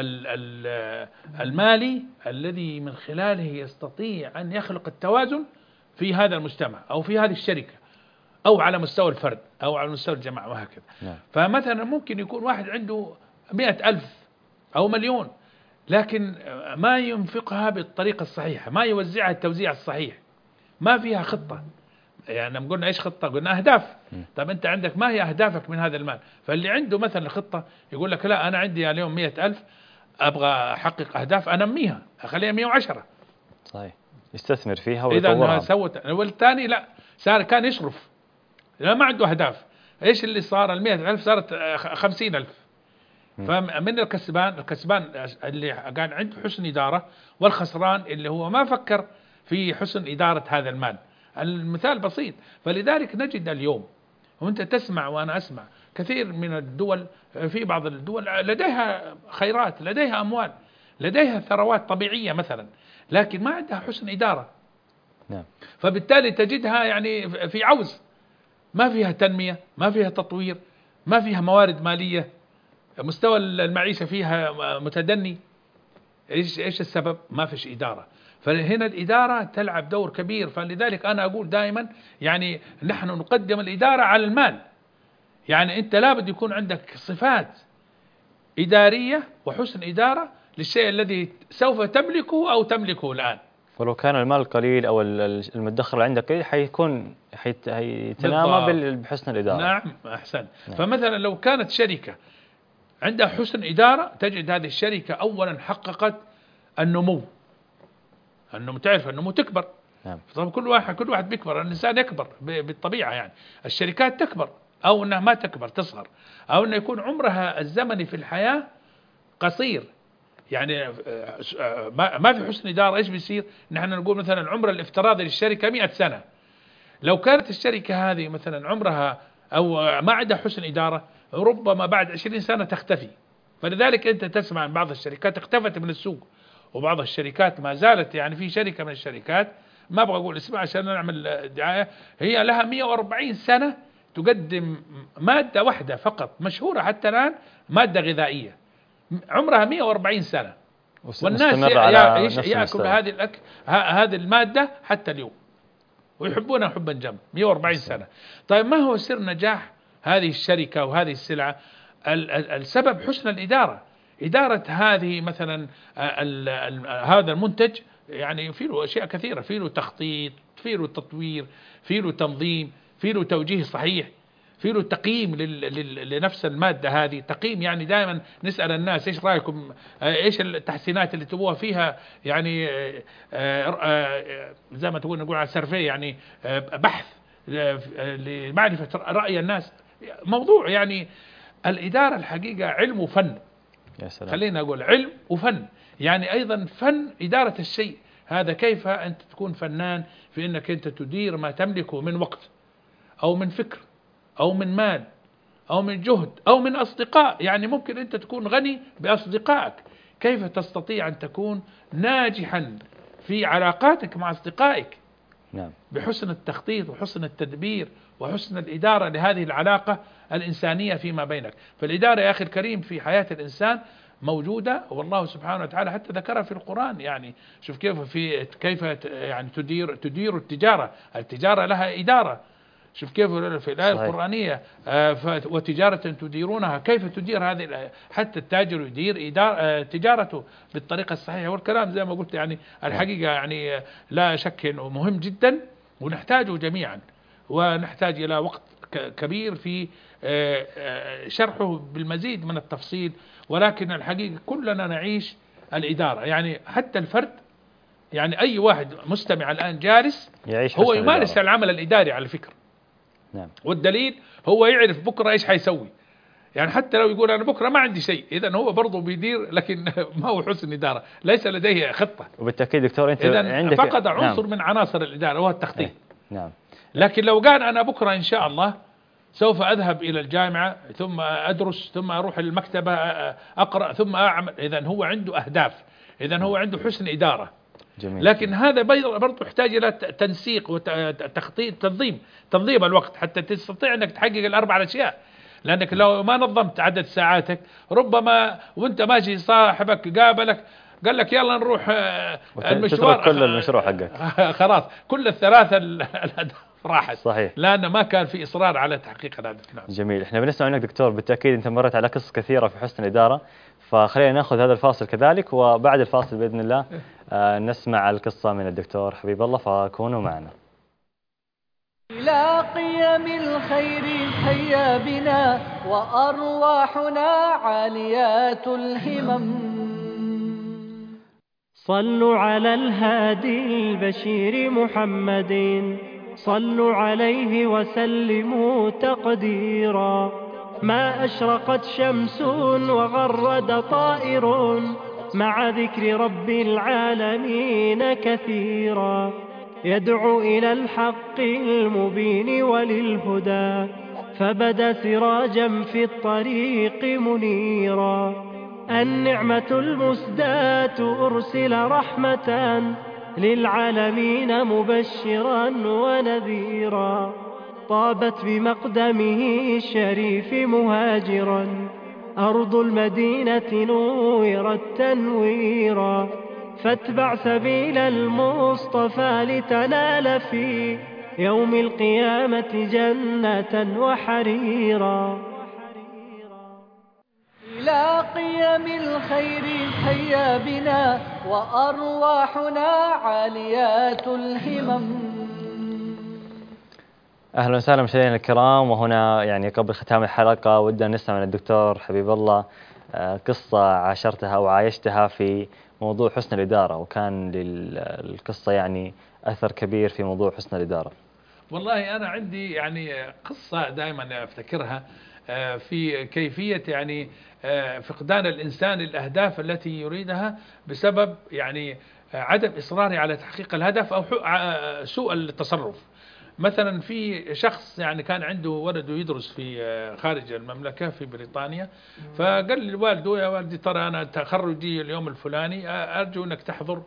Speaker 4: المالي الذي من خلاله يستطيع أن يخلق التوازن في هذا المجتمع أو في هذه الشركة أو على مستوى الفرد أو على مستوى الجماعة وهكذا. فمثلا ممكن يكون واحد عنده 100,000 أو مليون، لكن ما ينفقها بالطريقة الصحيحة، ما يوزعها التوزيع الصحيح، ما فيها خطة. يعني لما قلنا إيش خطة؟ قلنا أهداف. طب أنت عندك ما هي أهدافك من هذا المال؟ فاللي عنده مثلا خطة يقول لك لا أنا عندي اليوم 100,000 أبغى أحقق أهداف أنميها أخليها 110.
Speaker 3: صحيح، يستثمر فيها ويطورها.
Speaker 4: إذا سوت. والثاني لا، صار كان يصرف، لا ما عنده أهداف. إيش اللي صار؟ 100,000 صارت 50,000. فمن الكسبان اللي كان عنده حسن إدارة، والخسران اللي هو ما فكر في حسن إدارة هذا المال. المثال بسيط. فلذلك نجد اليوم وأنت تسمع وأنا أسمع. كثير من الدول، في بعض الدول لديها خيرات، لديها أموال، لديها ثروات طبيعية مثلا، لكن ما عندها حسن إدارة.
Speaker 3: نعم.
Speaker 4: فبالتالي تجدها يعني في عوز، ما فيها تنمية، ما فيها تطوير، ما فيها موارد مالية، مستوى المعيشة فيها متدني. إيش السبب؟ ما فيش إدارة. فهنا الإدارة تلعب دور كبير. فلذلك أنا أقول دائما يعني نحن نقدم الإدارة على المال. يعني أنت لابد يكون عندك صفات إدارية وحسن إدارة للشيء الذي سوف تملكه أو تملكه الآن.
Speaker 3: ولو كان المال قليل أو المدخر عندك قليل حيتنامى بحسن الإدارة.
Speaker 4: نعم أحسن. نعم. فمثلا لو كانت شركة عندها حسن إدارة تجد هذه الشركة أولا حققت النمو. تعرف النمو تكبر.
Speaker 3: نعم.
Speaker 4: طبعا كل واحد بيكبر، الإنسان يكبر بالطبيعة. يعني الشركات تكبر أو أنها ما تكبر تصغر، أو أن يكون عمرها الزمني في الحياة قصير. يعني ما في حسن إدارة إيش بيصير؟ نحن نقول مثلا العمر الافتراضي للشركة 100 سنة. لو كانت الشركة هذه مثلا عمرها أو ما عندها حسن إدارة ربما بعد 20 سنة تختفي. فلذلك أنت تسمع عن بعض الشركات اختفت من السوق، وبعض الشركات ما زالت. يعني في شركة من الشركات ما أبغى أقول اسمها عشان نعمل دعاية، هي لها 140 سنة تقدم مادة واحدة فقط مشهورة حتى الآن، مادة غذائية عمرها 140 سنة، والناس يأكل هذه المادة حتى اليوم ويحبونها حبا جما. 140 سنة. طيب ما هو سر نجاح هذه الشركة وهذه السلعة؟ السبب حسن الإدارة. إدارة هذه مثلا هذا المنتج يعني فيه له أشياء كثيرة، فيه له تخطيط، فيه له تطوير، فيه له تنظيم، فيه له توجيه صحيح، فيه له تقييم لنفس المادة هذه. تقييم يعني دائما نسأل الناس إيش رأيكم، إيش التحسينات اللي تبوها فيها، يعني زي ما نقول على سيرفي، يعني بحث لمعرفة رأي الناس. موضوع يعني الإدارة الحقيقة علم وفن.
Speaker 3: يا سلام.
Speaker 4: خلينا أقول علم وفن، يعني أيضا فن إدارة الشيء هذا. كيف أنت تكون فنان في أنك أنت تدير ما تملكه من وقت أو من فكر أو من مال أو من جهد أو من أصدقاء. يعني ممكن أنت تكون غني بأصدقائك، كيف تستطيع أن تكون ناجحا في علاقاتك مع أصدقائك؟
Speaker 3: نعم.
Speaker 4: بحسن التخطيط وحسن التدبير وحسن الإدارة لهذه العلاقة الإنسانية فيما بينك. فالإدارة يا أخي الكريم في حياة الإنسان موجودة، والله سبحانه وتعالى حتى ذكرها في القرآن. يعني شوف كيف يعني تدير التجارة لها إدارة. شوف كيف في الآية القرآنية وتجارة تديرونها، كيف تدير هذه؟ حتى التاجر يدير تجارته بالطريقة الصحيحة. والكلام زي ما قلت يعني الحقيقة يعني لا شك أنه مهم جدا ونحتاجه جميعا، ونحتاج إلى وقت كبير في شرحه بالمزيد من التفصيل. ولكن الحقيقة كلنا نعيش الإدارة، يعني حتى الفرد، يعني أي واحد مستمع الآن جالس هو يمارس العمل الإداري على فكرة.
Speaker 3: نعم.
Speaker 4: والدليل هو يعرف بكرة إيش حيسوي. يعني حتى لو يقول أنا بكرة ما عندي شيء، إذن هو برضو بيدير، لكن ما هو حسن إدارة، ليس لديه خطة.
Speaker 3: وبالتأكيد دكتور أنت
Speaker 4: عندك فقد عنصر من عناصر الإدارة وهو التخطيط.
Speaker 3: نعم.
Speaker 4: لكن لو قال أنا بكرة إن شاء الله سوف أذهب إلى الجامعة ثم أدرس ثم أروح المكتبة أقرأ ثم أعمل، إذن هو عنده أهداف، إذن هو عنده حسن إدارة.
Speaker 3: جميل.
Speaker 4: لكن هذا برضو يحتاج إلى تنسيق وتخطيط، تنظيم الوقت حتى تستطيع أنك تحقق الأربع أشياء. لأنك لو ما نظمت عدد ساعاتك ربما وانت ماشي صاحبك قابلك قال لك يلا نروح المشوار،
Speaker 3: كل المشروع حقك
Speaker 4: خلاص كل الثلاثة الأهداف راحت.
Speaker 3: صحيح.
Speaker 4: لأن ما كان في إصرار على تحقيق الهدف. نعم.
Speaker 3: جميل. احنا بنسمع منك دكتور بالتأكيد أنت مرت على قصص كثيرة في حسن الإدارة، فخلينا ناخذ هذا الفاصل كذلك، وبعد الفاصل بإذن الله نسمع القصة من الدكتور حبيب الله، فكونوا معنا.
Speaker 2: إلى قيم الخير هيا بنا وأرواحنا عاليات الهمم.
Speaker 8: صلوا على الهادي البشير محمد، صلوا عليه وسلموا تقديرا. ما أشرقت شمس وغرد طائر مع ذكر رب العالمين كثيرا. يدعو إلى الحق المبين وللهدى فبدا سراجا في الطريق منيرا. النعمة المسداة أرسل رحمة للعالمين مبشرا ونذيرا. طابت بمقدمه الشريف مهاجرا، أرض المدينة نورت تنويرا. فاتبع سبيل المصطفى لتنال في يوم القيامة جنة وحريرا.
Speaker 2: إلى قيم الخير هيا بنا وأرواحنا عاليات الهمم.
Speaker 3: أهلا وسهلا مشاهدينا الكرام، وهنا يعني قبل ختام الحلقة ودنا نسمع من الدكتور حبيب الله قصة عاشرتها أو عايشتها في موضوع حسن الإدارة، وكان للقصة يعني أثر كبير في موضوع حسن الإدارة.
Speaker 4: والله أنا عندي يعني قصة دائما أفتكرها في كيفية يعني فقدان الإنسان الأهداف التي يريدها بسبب يعني عدم إصراره على تحقيق الهدف أو سوء التصرف. مثلا في شخص يعني كان عنده ولده يدرس في خارج المملكة في بريطانيا، فقال لوالده: يا والدي ترى أنا تخرجي اليوم الفلاني، أرجو أنك تحضر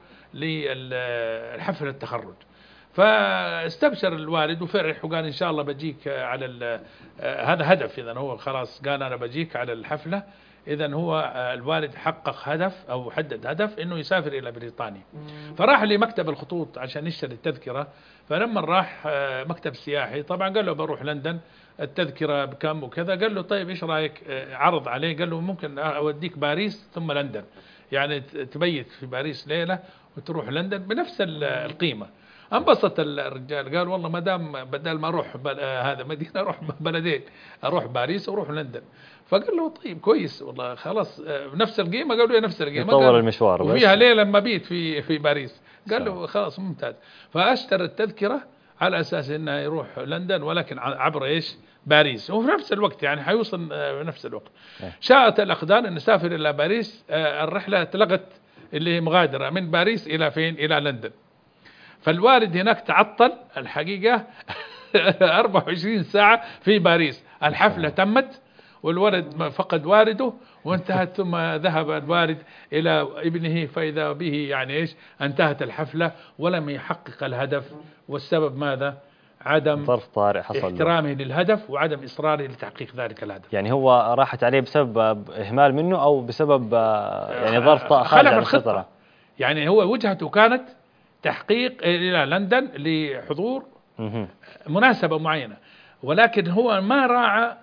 Speaker 4: للحفل التخرج. فاستبشر الوالد وفرح وقال: إن شاء الله بجيك على هذا هدف. إذن هو خلاص قال: أنا بجيك على الحفلة. إذن هو الوالد حقق هدف أو حدد هدف إنه يسافر إلى بريطانيا. فراح لمكتب الخطوط عشان يشتري التذكرة. فلما راح مكتب سياحي طبعا قال له: بروح لندن، التذكرة بكم وكذا. قال له: طيب إيش رأيك؟ عرض عليه، قال له: ممكن أوديك باريس ثم لندن، يعني تبيت في باريس ليلة وتروح لندن بنفس القيمة. انبسط الرجال، قال: والله ما دام بدل ما اروح هذا مدينه اروح بلدين، اروح باريس واروح لندن. فقال له: طيب كويس والله، خلاص نفس القيمه. قالوا: نفس القيمه،
Speaker 3: يطول المشوار
Speaker 4: وفيها ليله مبيت في باريس. قال له: خلاص ممتاز. فاشترى التذكره على اساس انه يروح لندن، ولكن عبر ايش؟ باريس، وفي نفس الوقت يعني حيوصل في نفس الوقت. شاءت الاقدار ان نسافر الى باريس. الرحله اتلغت، اللي هي مغادره من باريس الى فين؟ الى لندن. فالوالد هناك تعطل الحقيقة 24 ساعة في باريس. الحفلة تمت والولد فقد والده وانتهت، ثم ذهب الوالد إلى ابنه فإذا به يعني إيش؟ انتهت الحفلة ولم يحقق الهدف. والسبب ماذا؟ عدم
Speaker 3: ظرف طارئ حصل،
Speaker 4: احترامه للهدف وعدم إصراره لتحقيق ذلك الهدف.
Speaker 3: يعني هو راحت عليه بسبب إهمال منه أو بسبب يعني ظرف خارج عن السيطرة؟
Speaker 4: يعني هو وجهته كانت تحقيق إلى لندن لحضور مناسبة معينة، ولكن هو ما راعى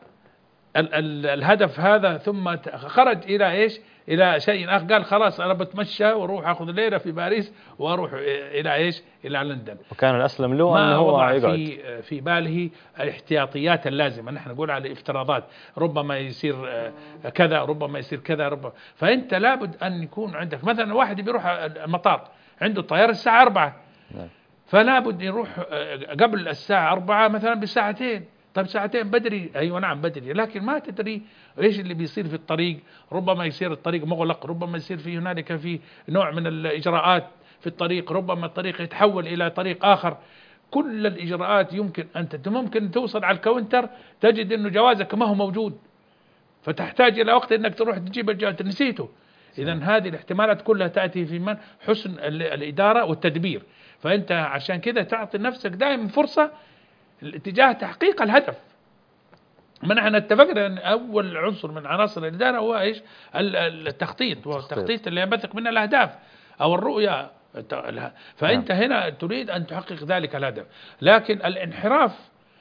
Speaker 4: الهدف هذا، ثم خرج إلى إيش؟ إلى شيء آخر. قال: خلاص أنا بتمشى وأروح أخذ ليلة في باريس وأروح إلى إيش؟ إلى لندن.
Speaker 3: وكان الأسلم له أنه هو يقعد
Speaker 4: في باله الاحتياطيات اللازمة. نحن نقول على افتراضات، ربما يصير كذا، ربما يصير كذا، فأنت لابد أن يكون عندك مثلا واحد بيروح المطار عنده الطيارة الساعة 4، فلا بد يروح قبل الساعة 4 مثلا بساعتين. طيب ساعتين بدري، أيوة نعم بدري، لكن ما تدري إيش اللي بيصير في الطريق. ربما يصير الطريق مغلق، ربما يصير في هنالك في نوع من الإجراءات في الطريق، ربما الطريق يتحول إلى طريق آخر. كل الإجراءات يمكن أنت ممكن توصل على الكاونتر تجد إنه جوازك ما هو موجود، فتحتاج إلى وقت إنك تروح تجيب الجواز نسيته. إذن هذه الاحتمالات كلها تأتي في من حسن الإدارة والتدبير. فأنت عشان كده تعطي نفسك دائما فرصة تجاه تحقيق الهدف. ما نحن اتفقنا أن أول عنصر من عناصر الإدارة هو إيش؟ التخطيط، والتخطيط اللي ينبثق من الأهداف أو الرؤية. فأنت هنا تريد أن تحقق ذلك الهدف، لكن الانحراف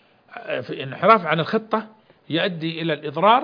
Speaker 4: عن الخطة يؤدي إلى الإضرار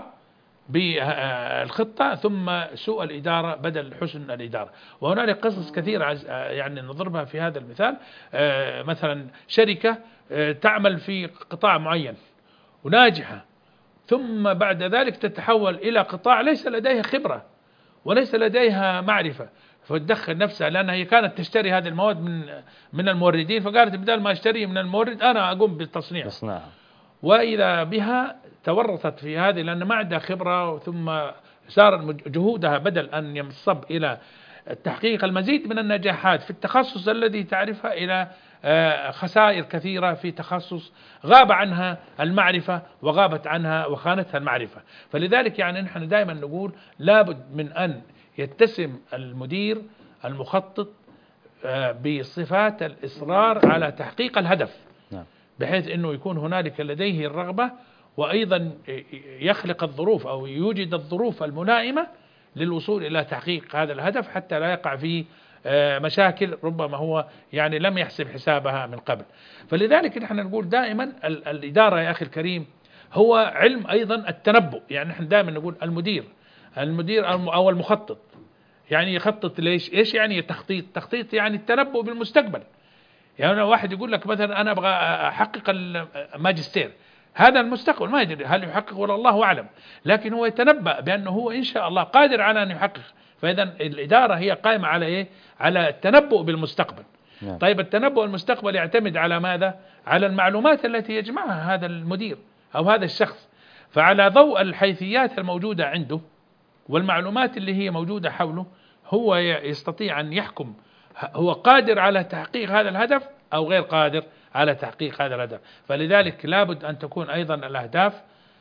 Speaker 4: بالخطة ثم سوء الإدارة بدل حسن الإدارة. وهنالك قصص كثيرة يعني نضربها في هذا المثال. مثلا شركة تعمل في قطاع معين وناجحة، ثم بعد ذلك تتحول إلى قطاع ليس لديها خبرة وليس لديها معرفة، فتدخل نفسها، لأنها هي كانت تشتري هذه المواد من الموردين، فقالت بدل ما أشتري من المورد أنا أقوم بالتصنيع. وإذا بها تورطت في هذه لأن ما عندها خبرة، ثم صار جهودها بدل أن ينصب إلى تحقيق المزيد من النجاحات في التخصص الذي تعرفها إلى خسائر كثيرة في تخصص غاب عنها المعرفة وغابت عنها وخانتها المعرفة. فلذلك يعني نحن دائما نقول لابد من أن يتسم المدير المخطط بصفات الإصرار على تحقيق الهدف، بحيث أنه يكون هنالك لديه الرغبة، وأيضا يخلق الظروف أو يوجد الظروف الملائمة للوصول إلى تحقيق هذا الهدف، حتى لا يقع في مشاكل ربما هو يعني لم يحسب حسابها من قبل. فلذلك نحن نقول دائما الإدارة يا أخي الكريم هو علم أيضا التنبؤ. يعني نحن دائما نقول المدير أو المخطط يعني يخطط ليش؟ إيش يعني تخطيط؟ تخطيط يعني التنبؤ بالمستقبل. يعني واحد يقول لك مثلا أنا أبغى أحقق الماجستير، هذا المستقبل ما يدري هل يحقق ولا الله أعلم، لكن هو يتنبأ بأنه هو إن شاء الله قادر على أن يحقق. فإذا الإدارة هي قائمة على إيه؟ على التنبؤ بالمستقبل. طيب التنبؤ المستقبل يعتمد على ماذا؟ على المعلومات التي يجمعها هذا المدير أو هذا الشخص. فعلى ضوء الحيثيات الموجودة عنده والمعلومات اللي هي موجودة حوله هو يستطيع أن يحكم هو قادر على تحقيق هذا الهدف أو غير قادر على تحقيق هذا الهدف. فلذلك لابد أن تكون أيضا الأهداف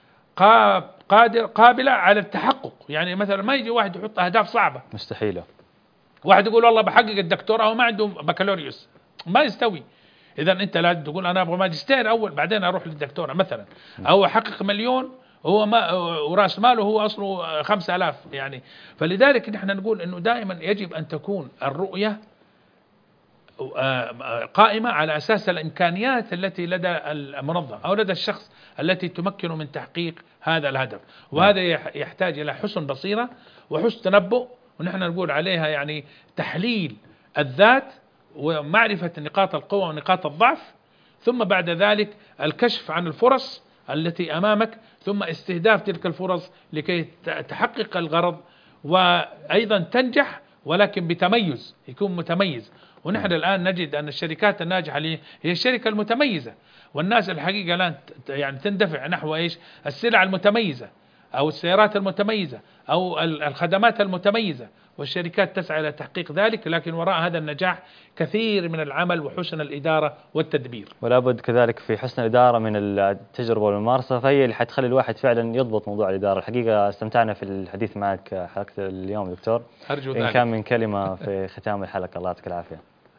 Speaker 4: قابلة على التحقق. يعني مثلا ما يجي واحد يحط أهداف صعبة مستحيلة، واحد يقول والله بحقق الدكتوراه وما عنده بكالوريوس، ما يستوي. إذا أنت لازم تقول أنا أبغى ماجستير أول بعدين أروح للدكتوراه مثلا، أو أحقق مليون هو ما ورأس ماله هو أصله 5000 يعني. فلذلك نحن نقول إنه دائما يجب أن تكون الرؤية قائمة على أساس الإمكانيات التي لدى المنظمة أو لدى الشخص التي تمكنه من تحقيق هذا الهدف. وهذا يحتاج إلى حسن بصيرة وحسن تنبؤ، ونحن نقول عليها يعني تحليل الذات ومعرفة نقاط القوة ونقاط الضعف، ثم بعد ذلك الكشف عن الفرص التي أمامك، ثم استهداف تلك الفرص لكي تحقق الغرض وأيضا تنجح، ولكن بتميز، يكون متميز. ونحن الآن نجد أن الشركات الناجحة هي الشركة المتميزة، والناس الحقيقة الآن يعني تندفع نحو إيش؟ السلع المتميزة أو السيارات المتميزة أو الخدمات المتميزة، والشركات تسعى إلى تحقيق ذلك، لكن وراء هذا النجاح كثير من العمل وحسن الإدارة والتدبير.
Speaker 3: ولا بد كذلك في حسن الإدارة من التجربة والممارسة، فهي اللي حتخلي الواحد فعلا يضبط موضوع الإدارة. الحقيقة استمتعنا في الحديث معك حلقة اليوم دكتور،
Speaker 4: أرجو
Speaker 3: إن كان من كلمة في ختام الحلقة. الله يعطيك العافية.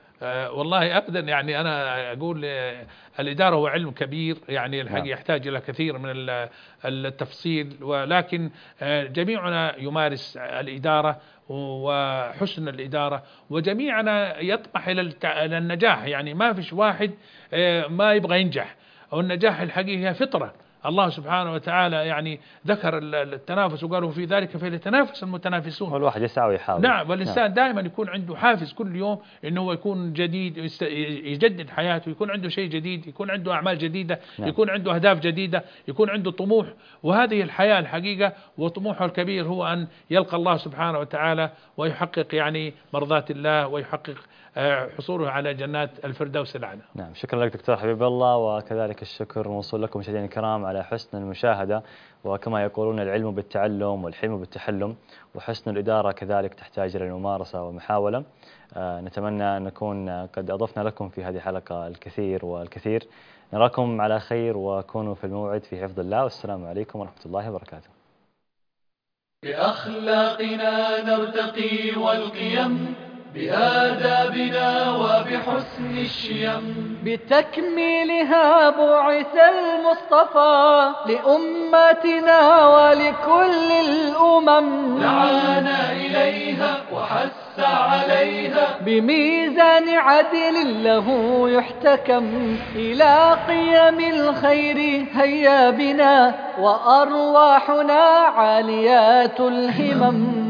Speaker 4: والله أبدا يعني أنا أقول الإدارة هو علم كبير، يعني الحقيقة يحتاج إلى كثير من التفصيل، ولكن جميعنا يمارس الإدارة وحسن الإدارة، وجميعنا يطمح إلى النجاح. يعني ما فيش واحد ما يبغى ينجح، أو النجاح الحقيقي هي فطرة. الله سبحانه وتعالى يعني ذكر التنافس وقالوا في ذلك فليتنافس المتنافسون،
Speaker 3: والواحد يسعى ويحاول.
Speaker 4: نعم، والإنسان دائما يكون عنده حافز كل يوم إنه هو يكون جديد، يجدد حياته، يكون عنده شيء جديد، يكون عنده أعمال جديدة، يكون عنده أهداف جديدة، يكون عنده طموح. وهذه الحياة الحقيقة، وطموحه الكبير هو أن يلقى الله سبحانه وتعالى ويحقق يعني مرضات الله ويحقق حصوله على جنات الفردوس الأعلى.
Speaker 3: نعم، شكرا لك دكتور حبيب الله، وكذلك الشكر موصول لكم مشاهدينا الكرام على حسن المشاهدة. وكما يقولون العلم بالتعلم والحلم بالتحلم، وحسن الإدارة كذلك تحتاج إلى الممارسة والمحاولة. نتمنى أن نكون قد أضفنا لكم في هذه الحلقة الكثير والكثير. نراكم على خير وكونوا في الموعد في حفظ الله، والسلام عليكم ورحمة الله وبركاته.
Speaker 1: بأخلاقنا نرتقي والقيم، بآدابنا وبحسن الشيم،
Speaker 2: بتكميلها بعث المصطفى لأمتنا ولكل الأمم،
Speaker 1: دعانا إليها وحث عليها
Speaker 2: بميزان عدل له يحتكم، إلى قيم الخير هيا بنا وأرواحنا عاليات الهمم.